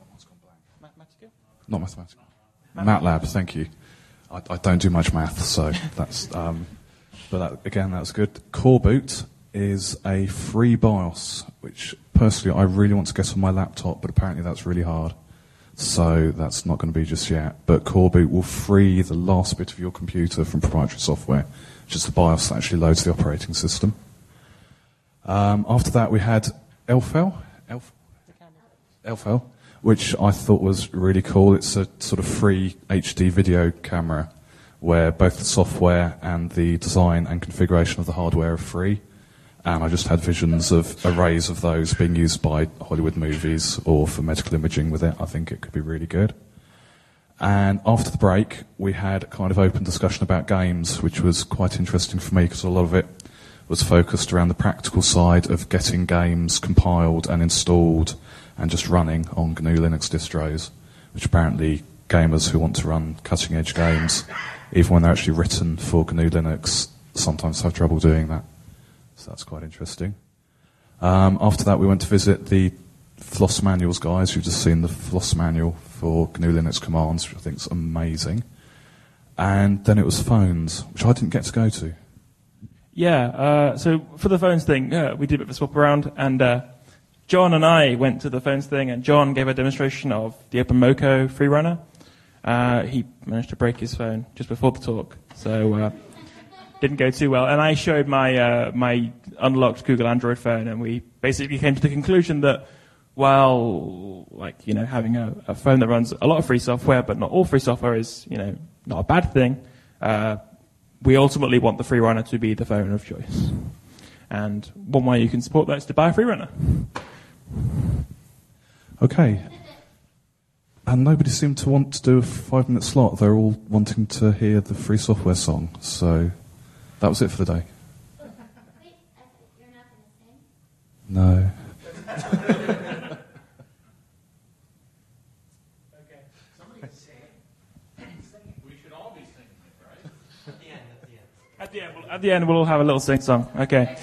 Not Mathematica. MATLAB, thank you. I don't do much math, so that's... but that was good. Coreboot is a free BIOS, which personally I really want to get on my laptop, but apparently that's really hard. So that's not going to be just yet. But Coreboot will free the last bit of your computer from proprietary software, which is the BIOS that actually loads the operating system. After that we had Elfel, which I thought was really cool. It's a sort of free HD video camera where both the software and the design and configuration of the hardware are free. And I just had visions of arrays of those being used by Hollywood movies or for medical imaging with it. I think it could be really good. And after the break, we had a kind of open discussion about games, which was quite interesting for me because a lot of it was focused around the practical side of getting games compiled and installed and just running on GNU Linux distros, which apparently gamers who want to run cutting-edge games, even when they're actually written for GNU Linux, sometimes have trouble doing that. So that's quite interesting. After that, we went to visit the Floss Manuals guys. You've just seen the Floss Manual for GNU Linux commands, which I think is amazing. And then it was phones, which I didn't get to go to. Yeah, so for the phones thing, we did a bit of a swap around, and John and I went to the phones thing, and John gave a demonstration of the OpenMoko freerunner. He managed to break his phone just before the talk, so didn't go too well. And I showed my my unlocked Google Android phone, and we basically came to the conclusion that while, like, you know, having a phone that runs a lot of free software, but not all free software is, you know, not a bad thing, we ultimately want the freerunner to be the phone of choice. And one way you can support that is to buy a freerunner. Okay. And nobody seemed to want to do a 5-minute slot. They're all wanting to hear the free software song. So that was it for the day. No. At the end, we'll all have a little sing song. Okay.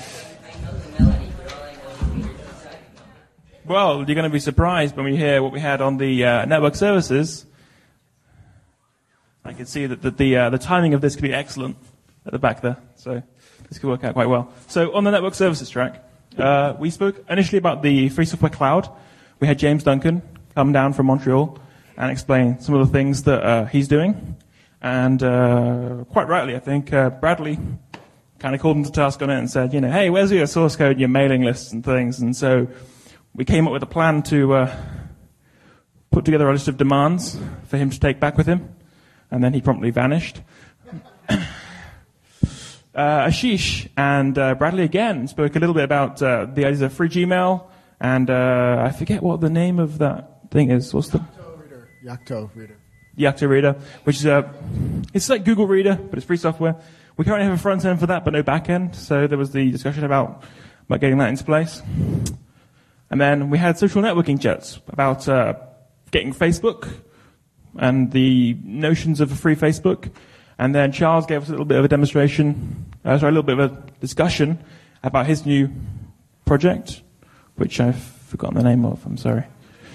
Well, you're going to be surprised when we hear what we had on the network services. I can see that the timing of this could be excellent at the back there, so this could work out quite well. So on the network services track, we spoke initially about the Free Software Cloud. We had James Duncan come down from Montreal and explain some of the things that he's doing. And quite rightly, I think, Bradley kind of called him to task on it and said, you know, hey, where's your source code and your mailing lists and things? And so we came up with a plan to put together a list of demands for him to take back with him. And then he promptly vanished. Ashish and Bradley again spoke a little bit about the ideas of free Gmail. And I forget what the name of that thing is. What's the... Yocto Reader. Yocto Reader, which is it's like Google Reader, but it's free software. We currently have a front end for that, but no back end. So there was the discussion about getting that into place. And then we had social networking chats about getting Facebook and the notions of a free Facebook. And then Charles gave us a little bit of a demonstration, a little bit of a discussion about his new project, which I've forgotten the name of. I'm sorry.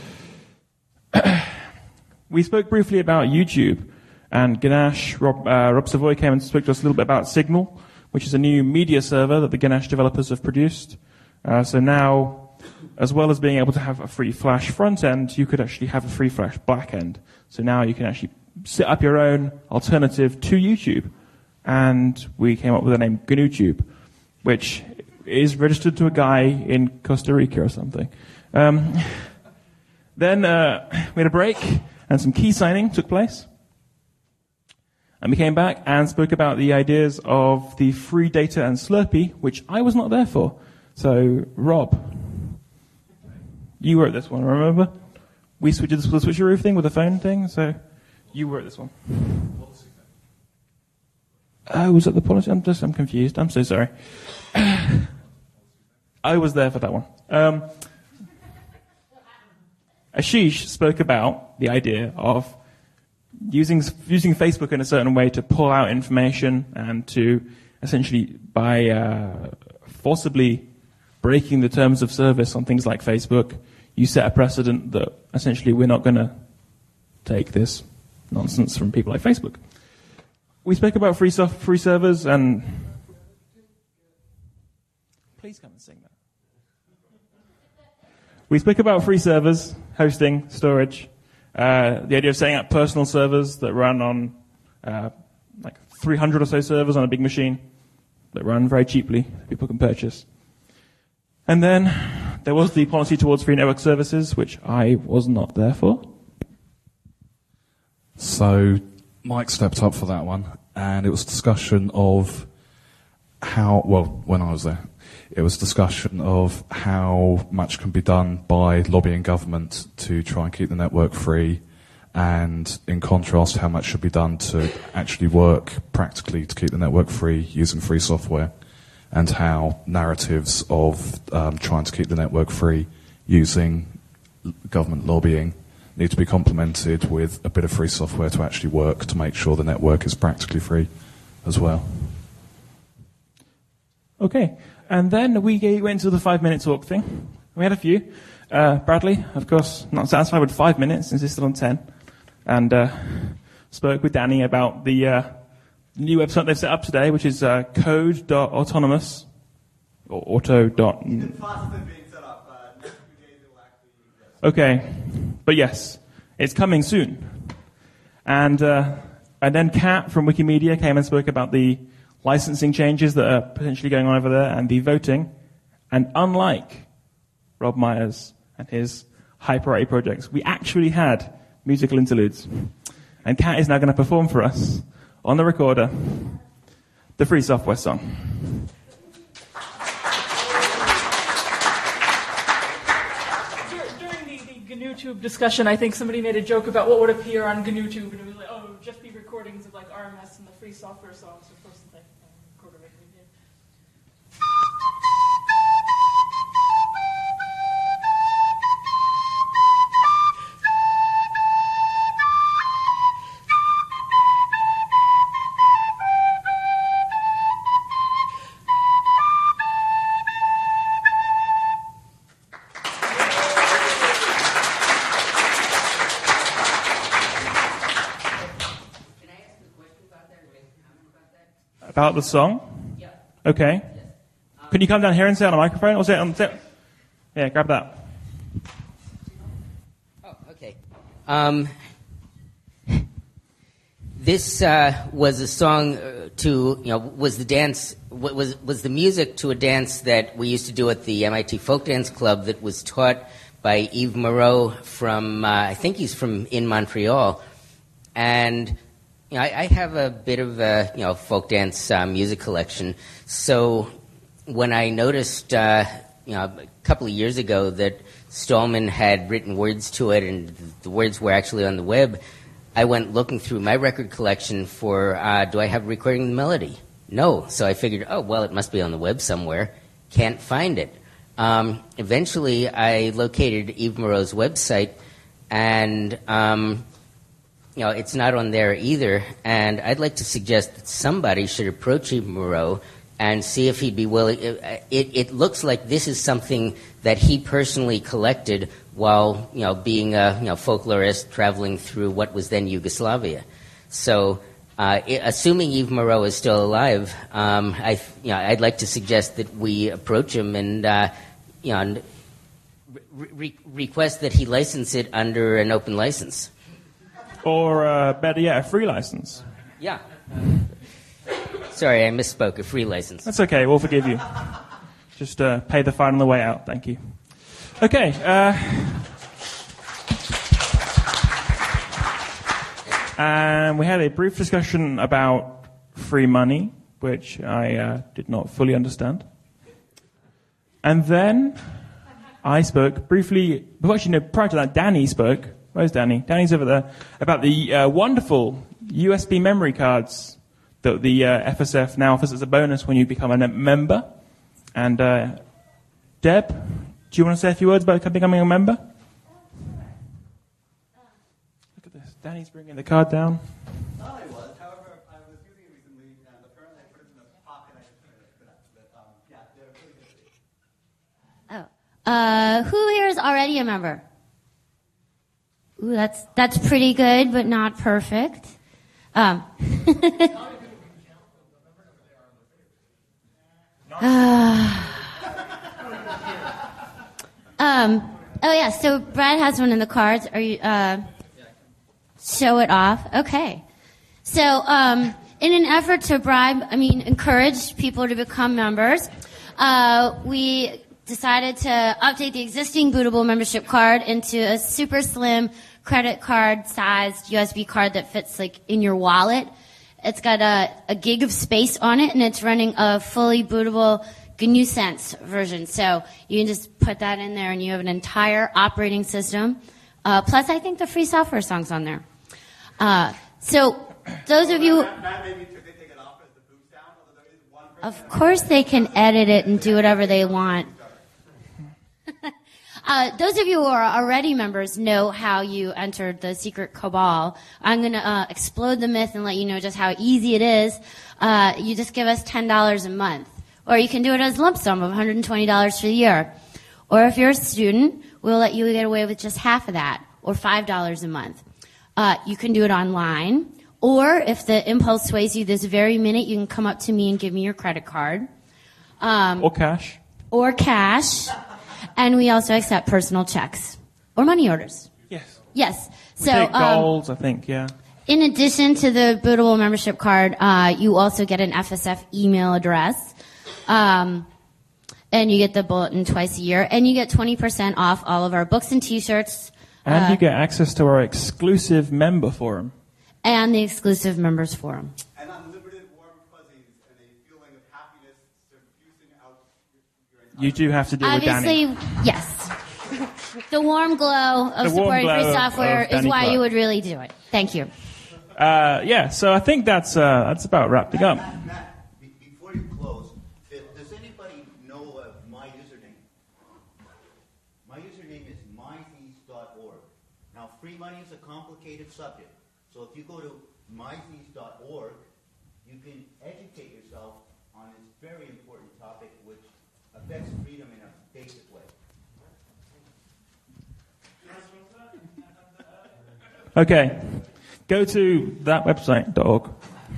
We spoke briefly about YouTube, and Ganesh, Rob Savoy came and spoke to us a little bit about Signal, which is a new media server that the Ganesh developers have produced. So now, as well as being able to have a free Flash front end, you could actually have a free Flash back end. So now you can actually set up your own alternative to YouTube. And we came up with the name GNUTube, which is registered to a guy in Costa Rica or something. Then we had a break, and some key signing took place. And we came back and spoke about the ideas of the free data and Slurpee, which I was not there for. So, Rob, you were at this one, remember? We did the switcheroo thing with the phone thing, so you were at this one. Oh, was that the policy? I'm confused. I'm so sorry. I was there for that one. Ashish spoke about the idea of using Facebook in a certain way to pull out information and to essentially, by forcibly breaking the terms of service on things like Facebook, you set a precedent that essentially we're not going to take this nonsense from people like Facebook. We spoke about free servers, and please come and sing that. We spoke about free servers, hosting, storage, the idea of setting up personal servers that run on like 300 or so servers on a big machine that run very cheaply, people can purchase. And then there was the policy towards free network services, which I was not there for. So Mike stepped up for that one, and it was discussion of how, well, when I was there, it was discussion of how much can be done by lobbying government to try and keep the network free, and in contrast, how much should be done to actually work practically to keep the network free using free software, and how narratives of trying to keep the network free using government lobbying need to be complemented with a bit of free software to actually work to make sure the network is practically free as well. Okay, and then we went to the 5-minute talk thing. We had a few. Bradley, of course, not satisfied with 5 minutes, insisted on 10, and spoke with Danny about the new website they've set up today, which is code.autonomous, or auto. Okay, but yes, it's coming soon. And then Kat from Wikimedia came and spoke about the licensing changes that are potentially going on over there and the voting. And unlike Rob Myers and his high-priority projects, we actually had musical interludes. And Kat is now going to perform for us on the recorder the free software song. GNU-tube discussion, I think somebody made a joke about what would appear on GNU-tube, and it was like, oh, it would just be recordings of like RMS and the free software songs. Of course, like recorder like we did. About the song? Yeah. Okay. Can you come down here and say it on a microphone? Or say it on... Yeah, grab that. Oh, okay. This was a song was the dance, was the music to a dance that we used to do at the MIT Folk Dance Club that was taught by Yves Moreau from, I think he's from in Montreal. And I have a bit of a folk dance music collection. So when I noticed a couple of years ago that Stallman had written words to it and the words were actually on the web, I went looking through my record collection for do I have recording the melody? No. So I figured, oh well, it must be on the web somewhere. Can't find it. Eventually, I located Yves Moreau's website, and it's not on there either, and I'd like to suggest that somebody should approach Yves Moreau and see if he'd be willing. It looks like this is something that he personally collected while being a folklorist traveling through what was then Yugoslavia. So, assuming Yves Moreau is still alive, I'd like to suggest that we approach him and request that he license it under an open license. Or, better yet, a free license. Yeah. Sorry, I misspoke. A free license. That's okay. We'll forgive you. Just pay the fine on the way out. Thank you. Okay. And we had a brief discussion about free money, which I did not fully understand. And then I spoke briefly. Well, actually, no, prior to that, Danny spoke. Where's Danny? Danny's over there. About the wonderful USB memory cards that the FSF now offers as a bonus when you become a member. And Deb, do you want to say a few words about becoming a member? Look at this. Danny's bringing the card down. I was. However, I was using it recently, and apparently I put it in the pocket. I just put it up. But yeah, they're really good. Who here is already a member? Ooh, that's pretty good, but not perfect. Oh yeah, so Brad has one in the cards. Are you show it off? Okay. So in an effort to encourage people to become members, we decided to update the existing bootable membership card into a super slim credit card sized USB card that fits like in your wallet. It's got a gig of space on it, and it's running a fully bootable GNU Sense version. So you can just put that in there, and you have an entire operating system. Plus, I think the free software song's on there. So those of you... Of course they can edit it and do whatever they want. Those of you who are already members know how you entered the secret cabal. I'm going to explode the myth and let you know just how easy it is. You just give us $10 a month. Or you can do it as a lump sum of $120 for the year. Or if you're a student, we'll let you get away with just half of that, or $5 a month. You can do it online. Or if the impulse sways you this very minute, you can come up to me and give me your credit card. Or cash. Or cash. And we also accept personal checks or money orders. Yes. Yes. We So take gold, I think, yeah. in addition to the bootable membership card, you also get an FSF email address. And you get the bulletin twice a year. And you get 20% off all of our books and T-shirts. And you get access to our exclusive member forum. And the exclusive members forum. And unlimited warm fuzzies and a feeling of happiness diffusing out your You do have to deal with Danny. Obviously, yes. The warm glow of The warm supporting glow free software of is Danny why Clark. you would really do it. Thank you. Yeah, so I think that's about wrapping up. Before you close, does anybody know my username? My username is mythees.org. Now, free money is a complicated subject. So if you go to mythees.org, you can educate yourself on this very important topic which affects freedom in a basic way. Okay, go to that website.org.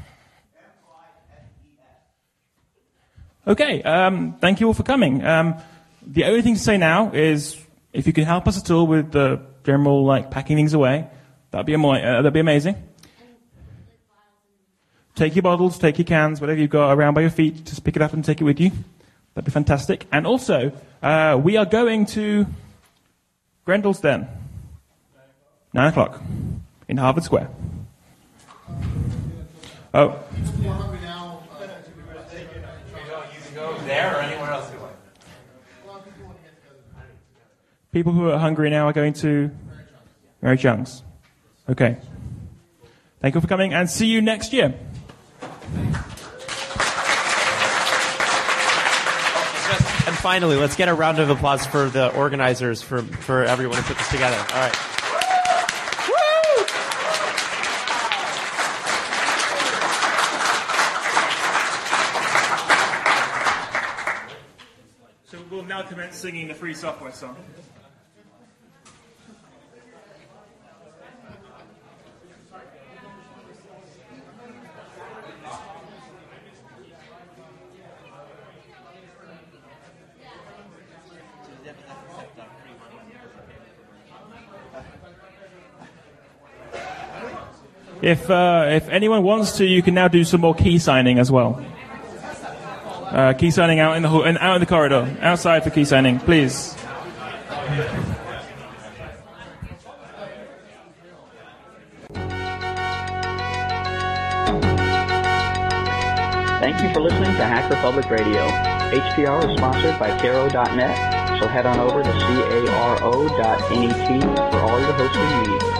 Okay, thank you all for coming. The only thing to say now is if you can help us at all with the general packing things away, that'd be amazing. Take your bottles, take your cans, whatever you've got around by your feet, just pick it up and take it with you. That'd be fantastic. And also, we are going to Grendel's Den, 9 o'clock, in Harvard Square. Oh. There or anywhere else you like. People who are hungry now are going to Mary Chung's. Okay. Thank you for coming, and see you next year. And finally, let's get a round of applause for the organizers, for everyone who put this together. All right. So we'll now commence singing the free software song. If anyone wants to, you can now do some more key signing as well. Key signing out in the hall, and out in the corridor, outside for key signing, please. Thank you for listening to Hacker Public Radio. HPR is sponsored by Caro.net, so head on over to caro.net for all your hosting needs.